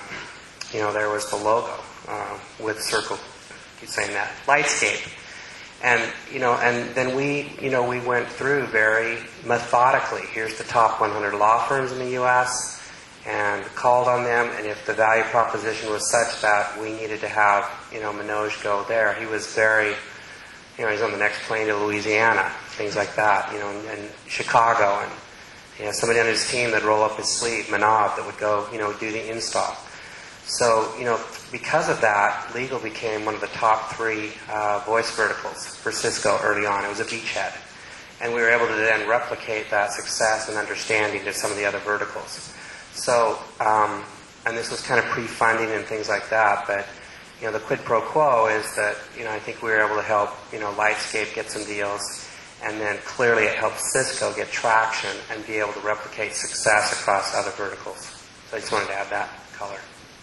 the logo with Circle. Keep saying that, Lightscape, and then we went through very methodically. Here's the top 100 law firms in the U.S. and called on them, and if the value proposition was such that we needed to have Manoj go there, he was very. He's on the next plane to Louisiana, things like that, and Chicago, and somebody on his team that'd roll up his sleeve, Manav, that would go, do the install. So, because of that, legal became one of the top 3 voice verticals for Cisco early on. It was a beachhead. And we were able to then replicate that success and understanding to some of the other verticals. So, and this was kind of pre-funding and things like that, but the quid pro quo is that, I think we were able to help, Lightscape get some deals, and then clearly it helps Cisco get traction and be able to replicate success across other verticals. So I just wanted to add that color.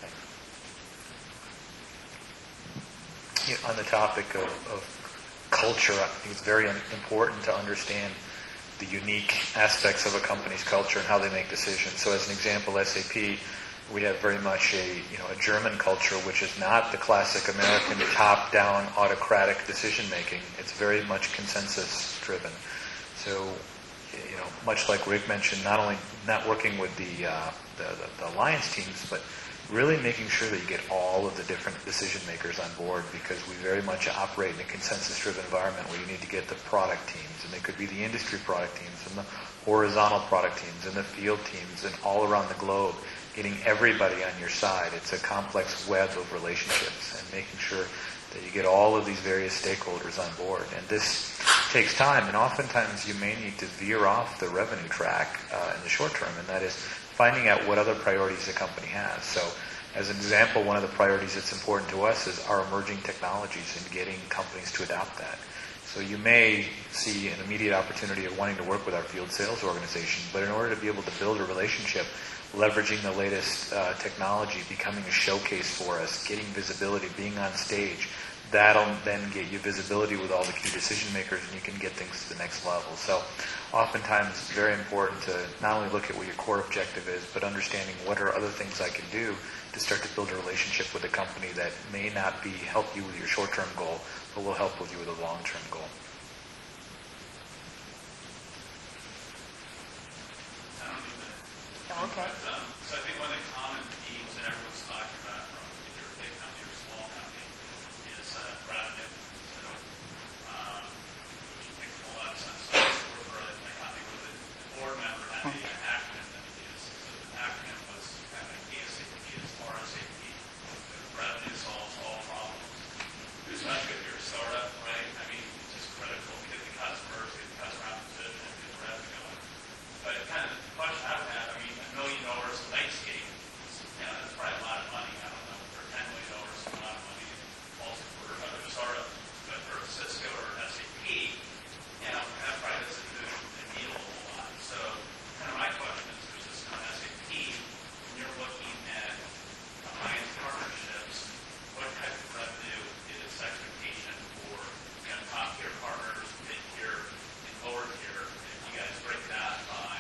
On the topic of culture, I think it's very important to understand the unique aspects of a company's culture and how they make decisions. So as an example, SAP, we have very much a German culture, which is not the classic American top-down autocratic decision-making. It's very much consensus-driven. So, much like Rick mentioned, not only not working with the alliance teams, but really making sure that you get all of the different decision-makers on board, because we very much operate in a consensus-driven environment where you need to get the product teams, and they could be the industry product teams and the horizontal product teams and the field teams and all around the globe, getting everybody on your side. It's a complex web of relationships, and making sure that you get all of these various stakeholders on board. And this takes time, and oftentimes you may need to veer off the revenue track in the short term, and that is finding out what other priorities the company has. So as an example, one of the priorities that's important to us is our emerging technologies and getting companies to adopt that. So you may see an immediate opportunity of wanting to work with our field sales organization, but in order to be able to build a relationship, leveraging the latest technology, becoming a showcase for us, getting visibility, being on stage, that'll then get you visibility with all the key decision makers, and you can get things to the next level. So oftentimes it's very important to not only look at what your core objective is, but understanding what are other things I can do to start to build a relationship with a company that may not be help you with your short-term goal, but will help with you with a long-term goal. Okay. So I think one of the common themes that everyone's talking about, from if you're a big company or a small company, is revenue. So, which makes a lot of sense. So I worked for a company with a board member had an acronym that he used. So the acronym was kind of ASAP as far as SAP. Revenue solves all problems. Especially if you're a startup, right? I mean, it's just critical to get the customers, get the customer acquisition, and get the revenue going. But kind of the question I would have, I mean, $1 million Lightscape, that's probably a lot of money. I don't know, for $10 million, it's a lot of money. Also for other startups, but for Cisco or SAP, that probably doesn't move the needle a whole lot. So kind of my question is, for Cisco and SAP, when you're looking at alliance partnerships, what type of revenue is expectation for top tier partners, mid tier, and lower tier? If you guys break that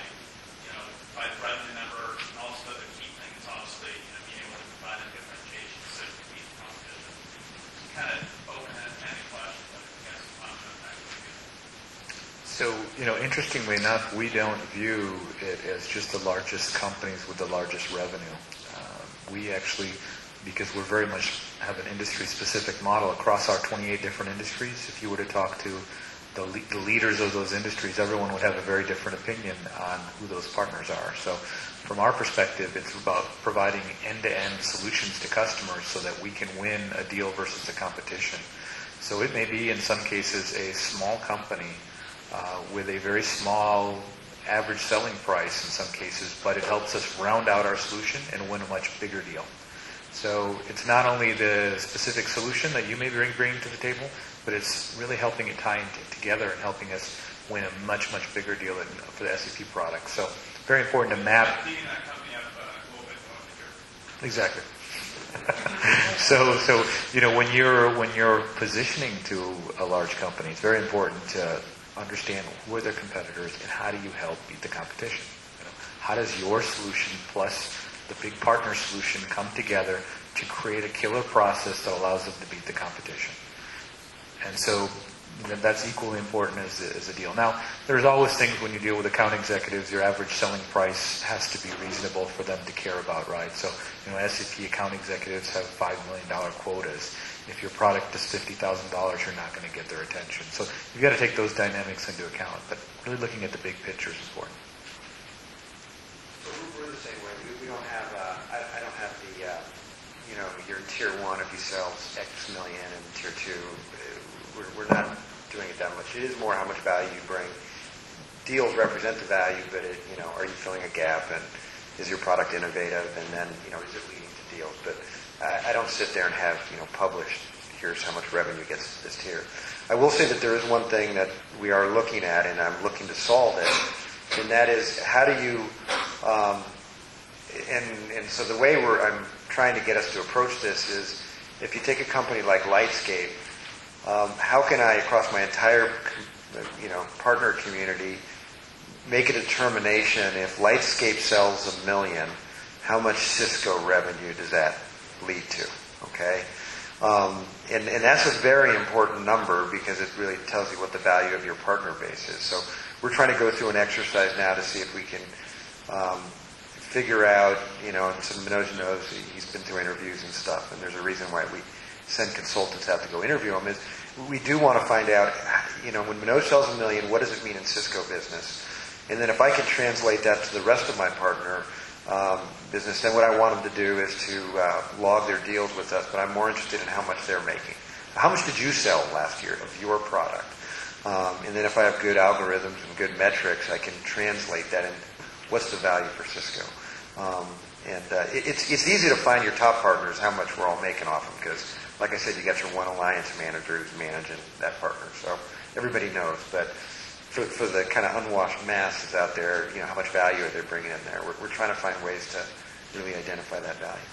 by the revenue number, and also the key thing is obviously being able to provide a differentiation so you can beat the competition. It's kind of open-ended question, but if you guys can comment on that, would be good. So, interestingly enough, we don't view it as just the largest companies with the largest revenue. We actually, because we're very much have an industry-specific model across our 28 different industries, if you were to talk to the leaders of those industries, everyone would have a very different opinion on who those partners are. So from our perspective, it's about providing end-to-end solutions to customers so that we can win a deal versus the competition. So it may be, in some cases, a small company with a very small average selling price in some cases, but it helps us round out our solution and win a much bigger deal. So it's not only the specific solution that you may bring to the table, but it's really helping it tie together and helping us win a much, much bigger deal for the SAP product. So very important to map. Digging that company up a little bit more bigger. Exactly. So when you're positioning to a large company, it's very important to understand who are their competitors and how do you help beat the competition. How does your solution plus the big partner solution come together to create a killer process that allows them to beat the competition? And so that's equally important as a deal. Now, there's always things when you deal with account executives, your average selling price has to be reasonable for them to care about, right? So, SAP account executives have $5 million quotas. If your product is $50,000, you're not going to get their attention. So you've got to take those dynamics into account, but really looking at the big picture is important. So we're the same way. We don't have, I don't have the, you're in tier 1 if you sell X million, and tier 2, we're not doing it that much. It is more how much value you bring. Deals represent the value, but are you filling a gap, and is your product innovative, and then, is it leading to deals? But I don't sit there and have, published, here's how much revenue gets this tier. I will say that there is one thing that we are looking at, and I'm looking to solve it, and that is how do you, and so the way I'm trying to get us to approach this is, if you take a company like Lightscape, how can I, across my entire, partner community, make a determination if Lightscape sells $1 million, how much Cisco revenue does that lead to? Okay, and that's a very important number because it really tells you what the value of your partner base is. So we're trying to go through an exercise now to see if we can figure out, and so Manoj knows, he's been through interviews and stuff, and there's a reason why we send consultants out to go interview them, is we do want to find out, when Manoj sells $1 million, what does it mean in Cisco business? And then if I can translate that to the rest of my partner business, then what I want them to do is to log their deals with us, but I'm more interested in how much they're making. How much did you sell last year of your product? And then if I have good algorithms and good metrics, I can translate that in what's the value for Cisco. It's easy to find your top partners, how much we're all making off them, because, like I said, you got your one alliance manager who's managing that partner, so everybody knows. But for the kind of unwashed masses out there, how much value are they bringing in there? We're trying to find ways to really identify that value.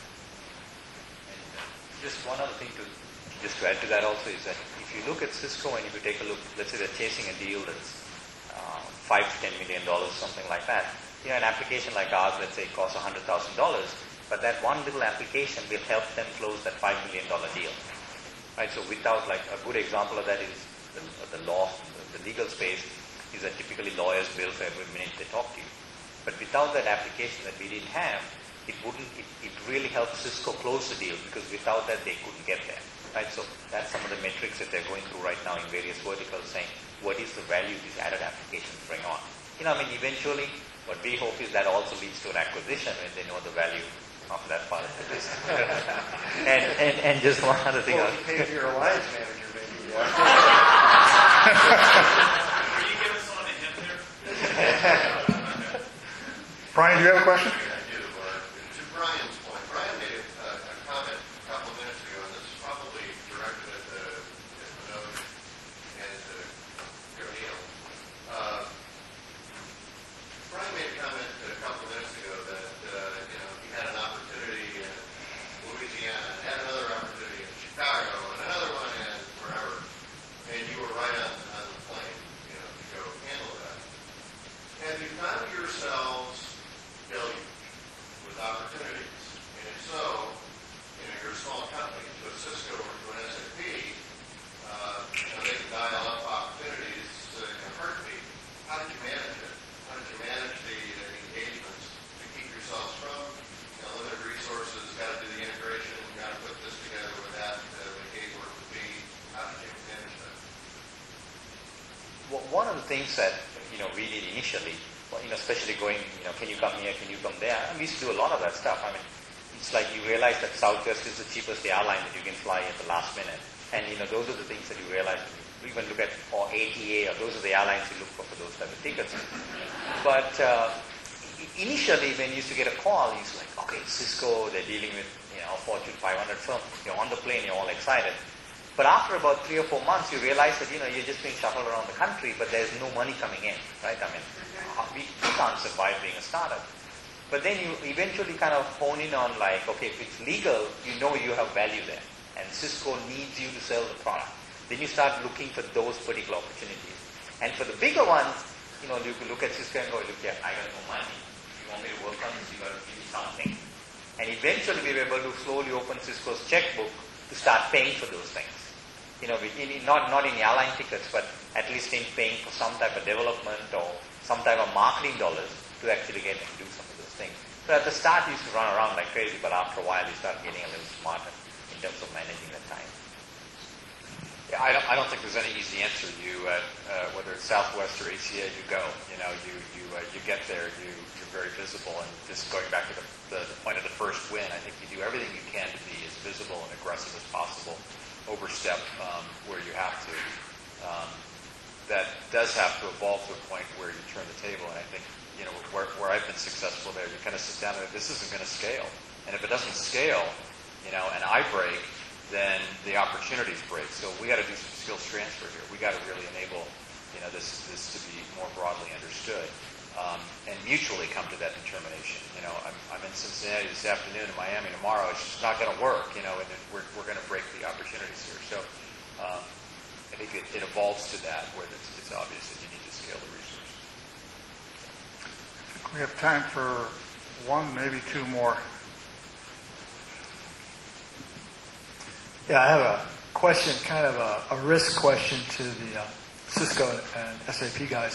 Just one other thing to add to that also is that if you look at Cisco and if you take a look, let's say they're chasing a deal that's $5 to $10 million, something like that. An application like ours, let's say, costs $100,000, but that one little application will help them close that $5 million deal. Right? So without, like, a good example of that is the law, the legal space, is that typically lawyers bill for every minute they talk to you. But without that application that we didn't have, it really helped Cisco close the deal, because without that they couldn't get there. Right? So that's some of the metrics that they're going through right now in various verticals, saying what is the value these added applications bring on. Eventually what we hope is that also leads to an acquisition when they know the value of that part of the business. and just one other thing. Well, you pay for your alliance manager, maybe. Are you giving someone a hint there? Brian, do you have a question? I do. To Brian's point, Brian made a comment a couple of minutes ago, and this is probably directed at Manoj and O'Neill. Brian made a comment a couple of minutes ago that he had an opportunity in Louisiana, and had another opportunity in Chicago, and another one in wherever, and you were right on the plane, to go handle that. Have you found yourselves deluge with opportunities? And if so, you're a small company, to a Cisco or to an SAP, they can dial up opportunities in a heartbeat. How did you manage it? How did you manage the engagements to keep yourselves from limited resources, got to do the integration, got to put this together with that, the gate work would be? How did you manage that? Well, one of the things that we did initially, especially going, can you come here, can you come there? And we used to do a lot of that stuff. It's like you realize that Southwest is the cheapest airline that you can fly at the last minute. And, those are the things that you realize. You even look at, or ATA, or those are the airlines you look for those type of tickets. But initially, when you used to get a call, you used to like, okay, Cisco, they're dealing with, Fortune 500 firm. You're on the plane, you're all excited. But after about 3 or 4 months, you realize that, you're just being shuffled around the country, but there's no money coming in, right? We can't survive being a startup. But then you eventually kind of hone in on like, okay, if it's legal, you have value there. And Cisco needs you to sell the product. Then you start looking for those particular opportunities. And for the bigger ones, you can look at Cisco and go, look, yeah, I got no money. You want me to work on this, you got to give me something. And eventually we were able to slowly open Cisco's checkbook to start paying for those things. Not in airline tickets, but at least in paying for some type of development or some type of marketing dollars to actually get and do some of those things. So at the start, you used to run around like crazy, but after a while, you start getting a little smarter in terms of managing the time. Yeah, I don't think there's any easy answer. Whether it's Southwest or ACA, you go. You get there. You're very visible. And just going back to the point of the first win, I think you do everything you can to be as visible and aggressive as possible. Overstep where you have to. That does have to evolve to a point where you turn the table. And I think where I've been successful there, you kind of sit down and this isn't going to scale. And if it doesn't scale, and I break, then the opportunities break. So we got to do some skills transfer here. We got to really enable this to be more broadly understood and mutually come to that determination. I'm in Cincinnati this afternoon, in Miami tomorrow. It's just not going to work. And we're going to break the opportunities here. So I think it evolves to that where it's obvious that you need to scale the resources. We have time for one, maybe two more. Yeah, I have a question, kind of a risk question to the Cisco and SAP guys.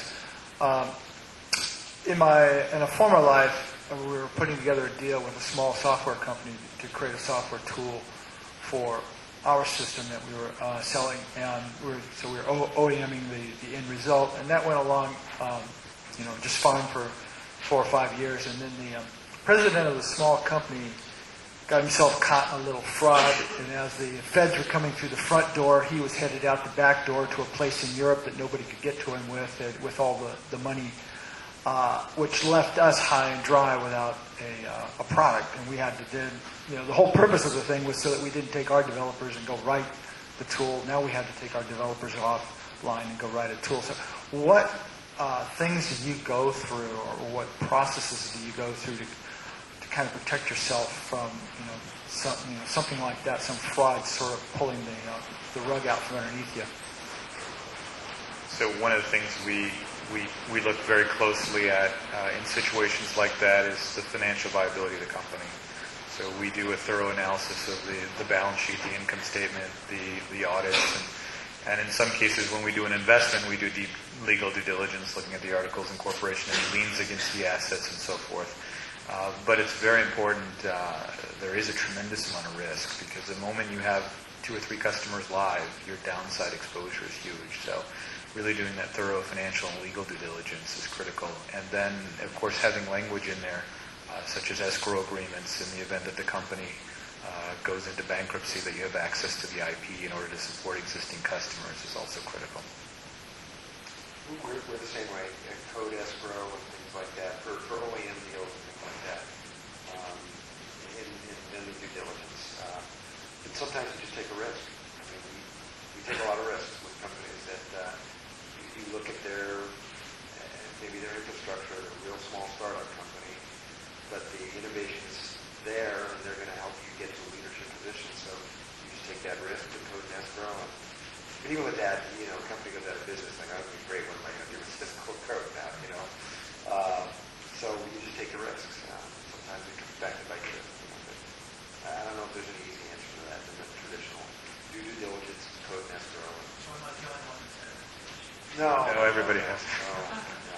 In a former life, we were putting together a deal with a small software company to create a software tool for our system that we were selling, and we were OEMing the end result, and that went along, just fine for 4 or 5 years, and then the president of the small company got himself caught in a little fraud, and as the feds were coming through the front door, he was headed out the back door to a place in Europe that nobody could get to him with all the money which left us high and dry without a product. And we had to then, the whole purpose of the thing was so that we didn't take our developers and go write the tool. Now we had to take our developers offline and go write a tool. So what things do you go through, or what processes do you go through to kind of protect yourself from, something like that, some fraud sort of pulling the rug out from underneath you? So one of the things we look very closely at in situations like that is the financial viability of the company. So we do a thorough analysis of the balance sheet, the income statement, the audits, and in some cases when we do an investment, we do deep legal due diligence, looking at the articles of incorporation and liens against the assets and so forth. But it's very important, there is a tremendous amount of risk, because the moment you have 2 or 3 customers live, your downside exposure is huge. So really doing that thorough financial and legal due diligence is critical. And then, of course, having language in there, such as escrow agreements in the event that the company goes into bankruptcy, that you have access to the IP in order to support existing customers is also critical. We're the same way, code escrow and things like that for OEM deals and things like that, in the due diligence. And sometimes you just take a risk. I mean, we take a lot of risks with companies that you look at maybe their infrastructure, they're a real small startup company, but the innovation is there and they're going to help you get to a leadership position. So you just take that risk with code and escrow. And even with that, a company goes out of business, like, that would be great, what am I going to do with Cisco code now, So you just take the risks. Sometimes it comes back to bite you. I don't know if there's any easy answer to that than the traditional due diligence, code and escrow. So I'm not the only one that's had it. No, everybody has. No.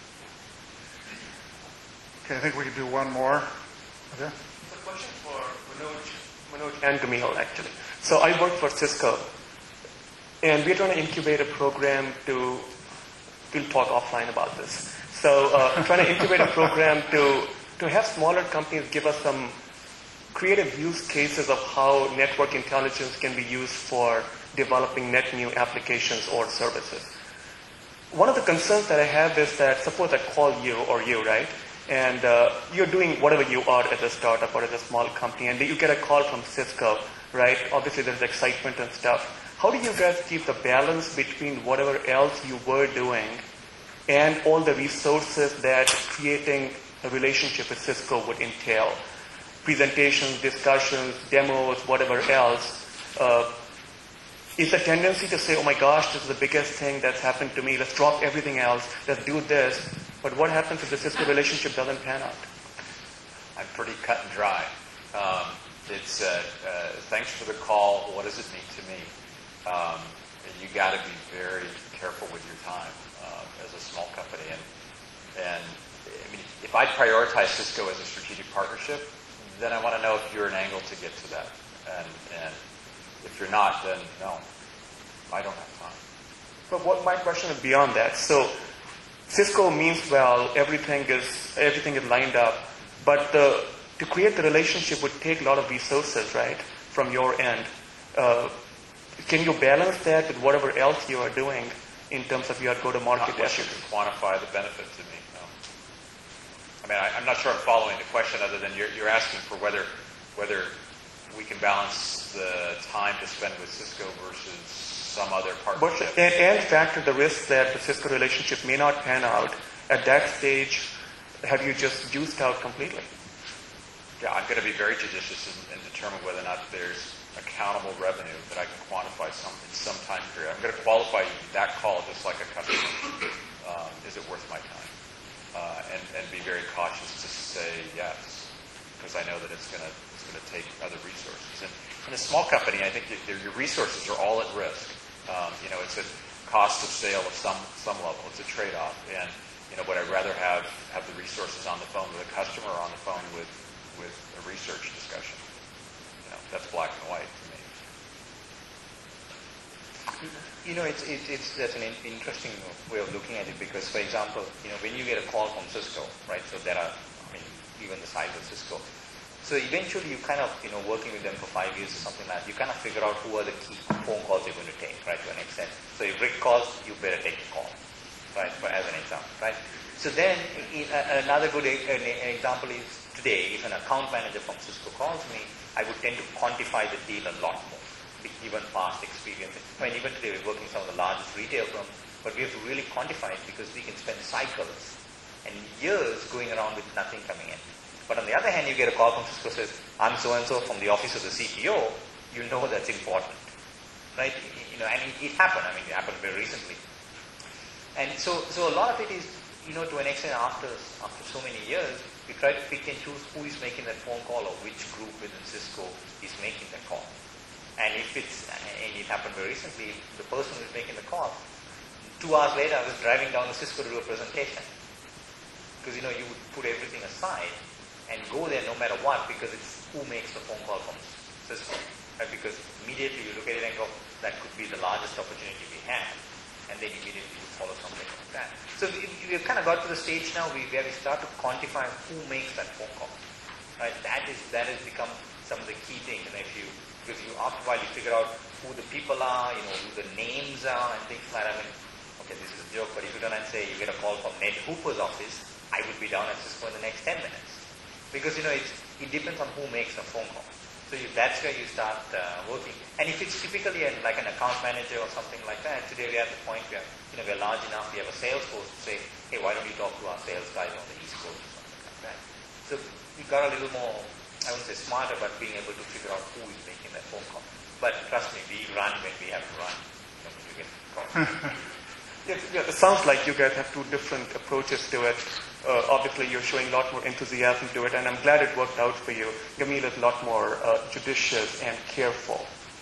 Okay, I think we can do one more. Okay. A question for Manoj and Camille, actually. So I work for Cisco, and we're trying to incubate a program we'll talk offline about this. So trying to incubate a program to have smaller companies give us some creative use cases of how network intelligence can be used for developing net new applications or services. One of the concerns that I have is that, suppose I call you, right? And you're doing whatever you are as a startup or as a small company, and you get a call from Cisco, right? Obviously, there's excitement and stuff. How do you guys keep the balance between whatever else you were doing and all the resources that creating a relationship with Cisco would entail? Presentations, discussions, demos, whatever else. Is the tendency to say, oh my gosh, this is the biggest thing that's happened to me, let's drop everything else, let's do this. But what happens if the Cisco relationship doesn't pan out? I'm pretty cut and dry. It's thanks for the call. What does it mean to me? You got to be very careful with your time as a small company. And I mean, if I prioritize Cisco as a strategic partnership, then I want to know if you're an angle to get to that. And if you're not, then no, I don't have time. But what my question is beyond that. So Cisco means well, everything is lined up, but to create the relationship would take a lot of resources, right, from your end. Can you balance that with whatever else you are doing in terms of your go-to-market efforts? Not to quantify the benefit to me, no. I mean, I'm not sure I'm following the question, other than you're asking for whether we can balance the time to spend with Cisco versus some other partnership. And factor the risk that the Cisco relationship may not pan out. At that stage, have you just juiced out completely? Yeah, I'm going to be very judicious and determine whether or not there's accountable revenue that I can quantify in some time period. I'm going to qualify that call just like a customer. Is it worth my time? And be very cautious to say yes, because I know that it's going to take other resources. And in a small company, I think your resources are all at risk. It's a cost of sale of some level. It's a trade-off. And would I rather have the resources on the phone with a customer or on the phone with a research discussion? That's black and white to me. That's an interesting way of looking at it, because, for example, when you get a call from Cisco, right? So there are, even the size of Cisco. So eventually you kind of, working with them for 5 years or something like that, you kind of figure out who are the key phone calls you're going to take, right, to an extent. So if Rick calls, you better take the call, right, as an example, right? So So then, another good an example is today, if an account manager from Cisco calls me, I would tend to quantify the deal a lot more, given past experience. I mean, even today we're working with some of the largest retail firms, but we have to really quantify it because we can spend cycles and years going around with nothing coming in. But on the other hand, you get a call from Cisco says, I'm so-and-so from the office of the CTO, you know that's important, right? And it happened. I mean, it happened very recently. And so a lot of it is, to an extent, after so many years, we try to pick and choose who is making that phone call or which group within Cisco is making that call. And if and it happened very recently, the person who is making the call, 2 hours later, I was driving down to Cisco to do a presentation. Because, you would put everything aside and go there no matter what, because it's who makes the phone call from Cisco. Right? Because immediately you look at it and go, that could be the largest opportunity we have. And then immediately you follow something like that. So we've kind of got to the stage now where we start to quantify who makes that phone call. Right? That has become some of the key things. And because after a while you figure out who the people are, who the names are and things like that. I mean, okay, this is a joke, but if you don't say you get a call from Ned Hooper's office, I would be down at Cisco in the next 10 minutes. Because, it depends on who makes the phone call. So that's where you start working. And if it's typically like an account manager or something like that, today we're at the point where we're large enough, we have a sales force to say, hey, why don't you talk to our sales guys on the East Coast or something like that. So we got a little more, I wouldn't say smarter, but being able to figure out who is making that phone call. But trust me, we run when we have to run. When we get calls. Yeah, it sounds like you guys have two different approaches to it. Obviously, you're showing a lot more enthusiasm to it, and I'm glad it worked out for you. Gamil is a lot more judicious and careful.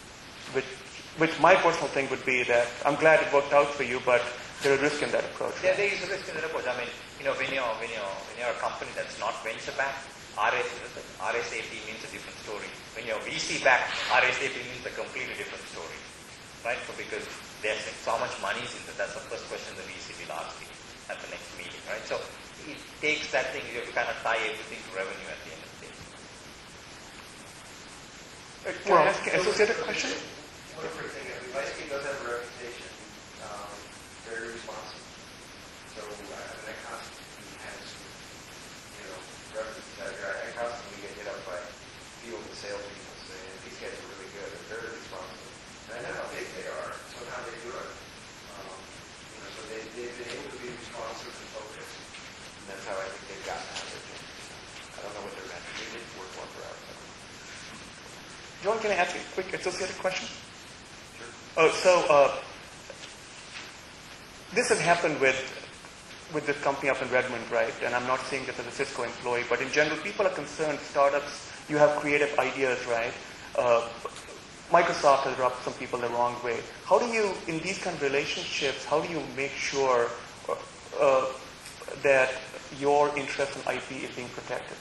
Which my personal thing would be that I'm glad it worked out for you, but there's a risk in that approach. Yeah, there is a risk in that approach. I mean, when you're a company that's not venture-backed, RSAP means a different story. When you're VC-backed, RSAP means a completely different story, right? So because there's so much money in it, that's the first question the VC will ask you at the next meeting, right? So it takes that thing, you have to kind of tie everything to revenue at the end of the day. Can I ask an associated question? One quick thing. ISP does have a reputation, very responsive. So that constantly has, references that I constantly get hit up by field salespeople saying, these guys are really good, they're very responsive. And I know how big they are, so how they do it. So they've been able to be responsive and focused. And that's how I think they've gotten out of it. I don't know what they're meant to do. They've worked well for us. John, can I ask you a quick associated question? Sure. This has happened with this company up in Redmond, right? And I'm not saying this as a Cisco employee, but in general, people are concerned, startups, you have creative ideas, right? Microsoft has rubbed some people the wrong way. How do you, in these kind of relationships, how do you make sure that your interest in IP is being protected?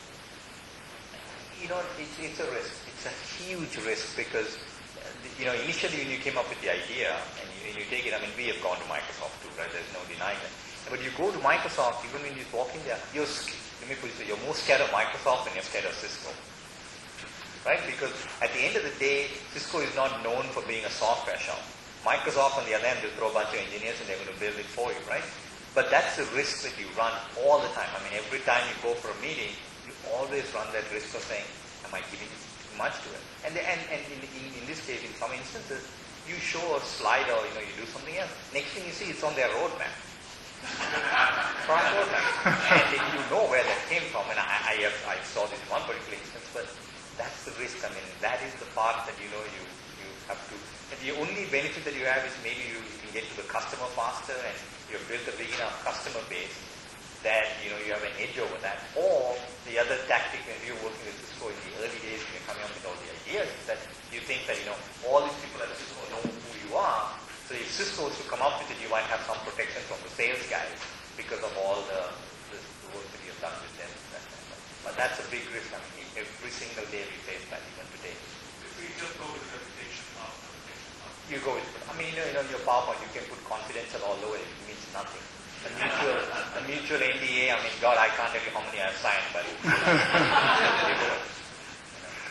It's a risk. It's a huge risk because, initially when you came up with the idea and you take it, I mean, we have gone to Microsoft too, right? There's no denying it. But you go to Microsoft, even when you walk in there, you're more scared of Microsoft than you're scared of Cisco. Right? Because at the end of the day, Cisco is not known for being a software shop. Microsoft, on the other hand, will throw a bunch of engineers and they're going to build it for you, right? But that's the risk that you run all the time. I mean, every time you go for a meeting, you always run that risk of saying, am I giving too much to it? And in this case, in some instances, you show a slide or, you do something else. Next thing you see, it's on their roadmap. Front roadmap. And then you know where that came from. And I saw this in one particular instance, but that's the risk. I mean, that is the part that you have to. And the only benefit that you have is maybe you can get to the customer faster and you've built a big enough customer base that you have an edge over that. Or the other tactic when you're working with Cisco in the early days when you're coming up with all the ideas is that you think that all these people at Cisco know who you are. So if Cisco was to come up with it, you might have some protection from the sales guys because of all the work that you've done with them. But that's a big risk. I mean, every single day we face that, even today. If we just go with reputation, you go with, your PowerPoint, you can put confidential all over it. It means nothing. A mutual NDA, I mean, God, I can't tell you how many I've signed, but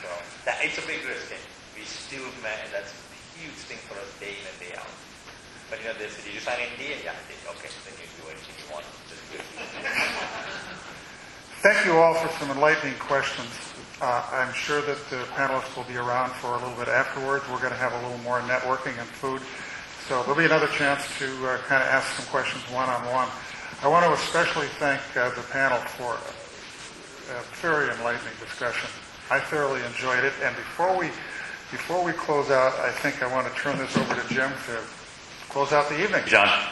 it's a big risk. We still, that's a huge thing for us day in and day out. But they said, did you sign NDA? Yeah, I did. Okay, then you do anything you want. Just good. Thank you all for some enlightening questions. I'm sure that the panelists will be around for a little bit afterwards. We're going to have a little more networking and food. So there'll be another chance to kind of ask some questions one-on-one. I want to especially thank the panel for a very enlightening discussion. I thoroughly enjoyed it. And before we close out, I think I want to turn this over to Jim to close out the evening. John.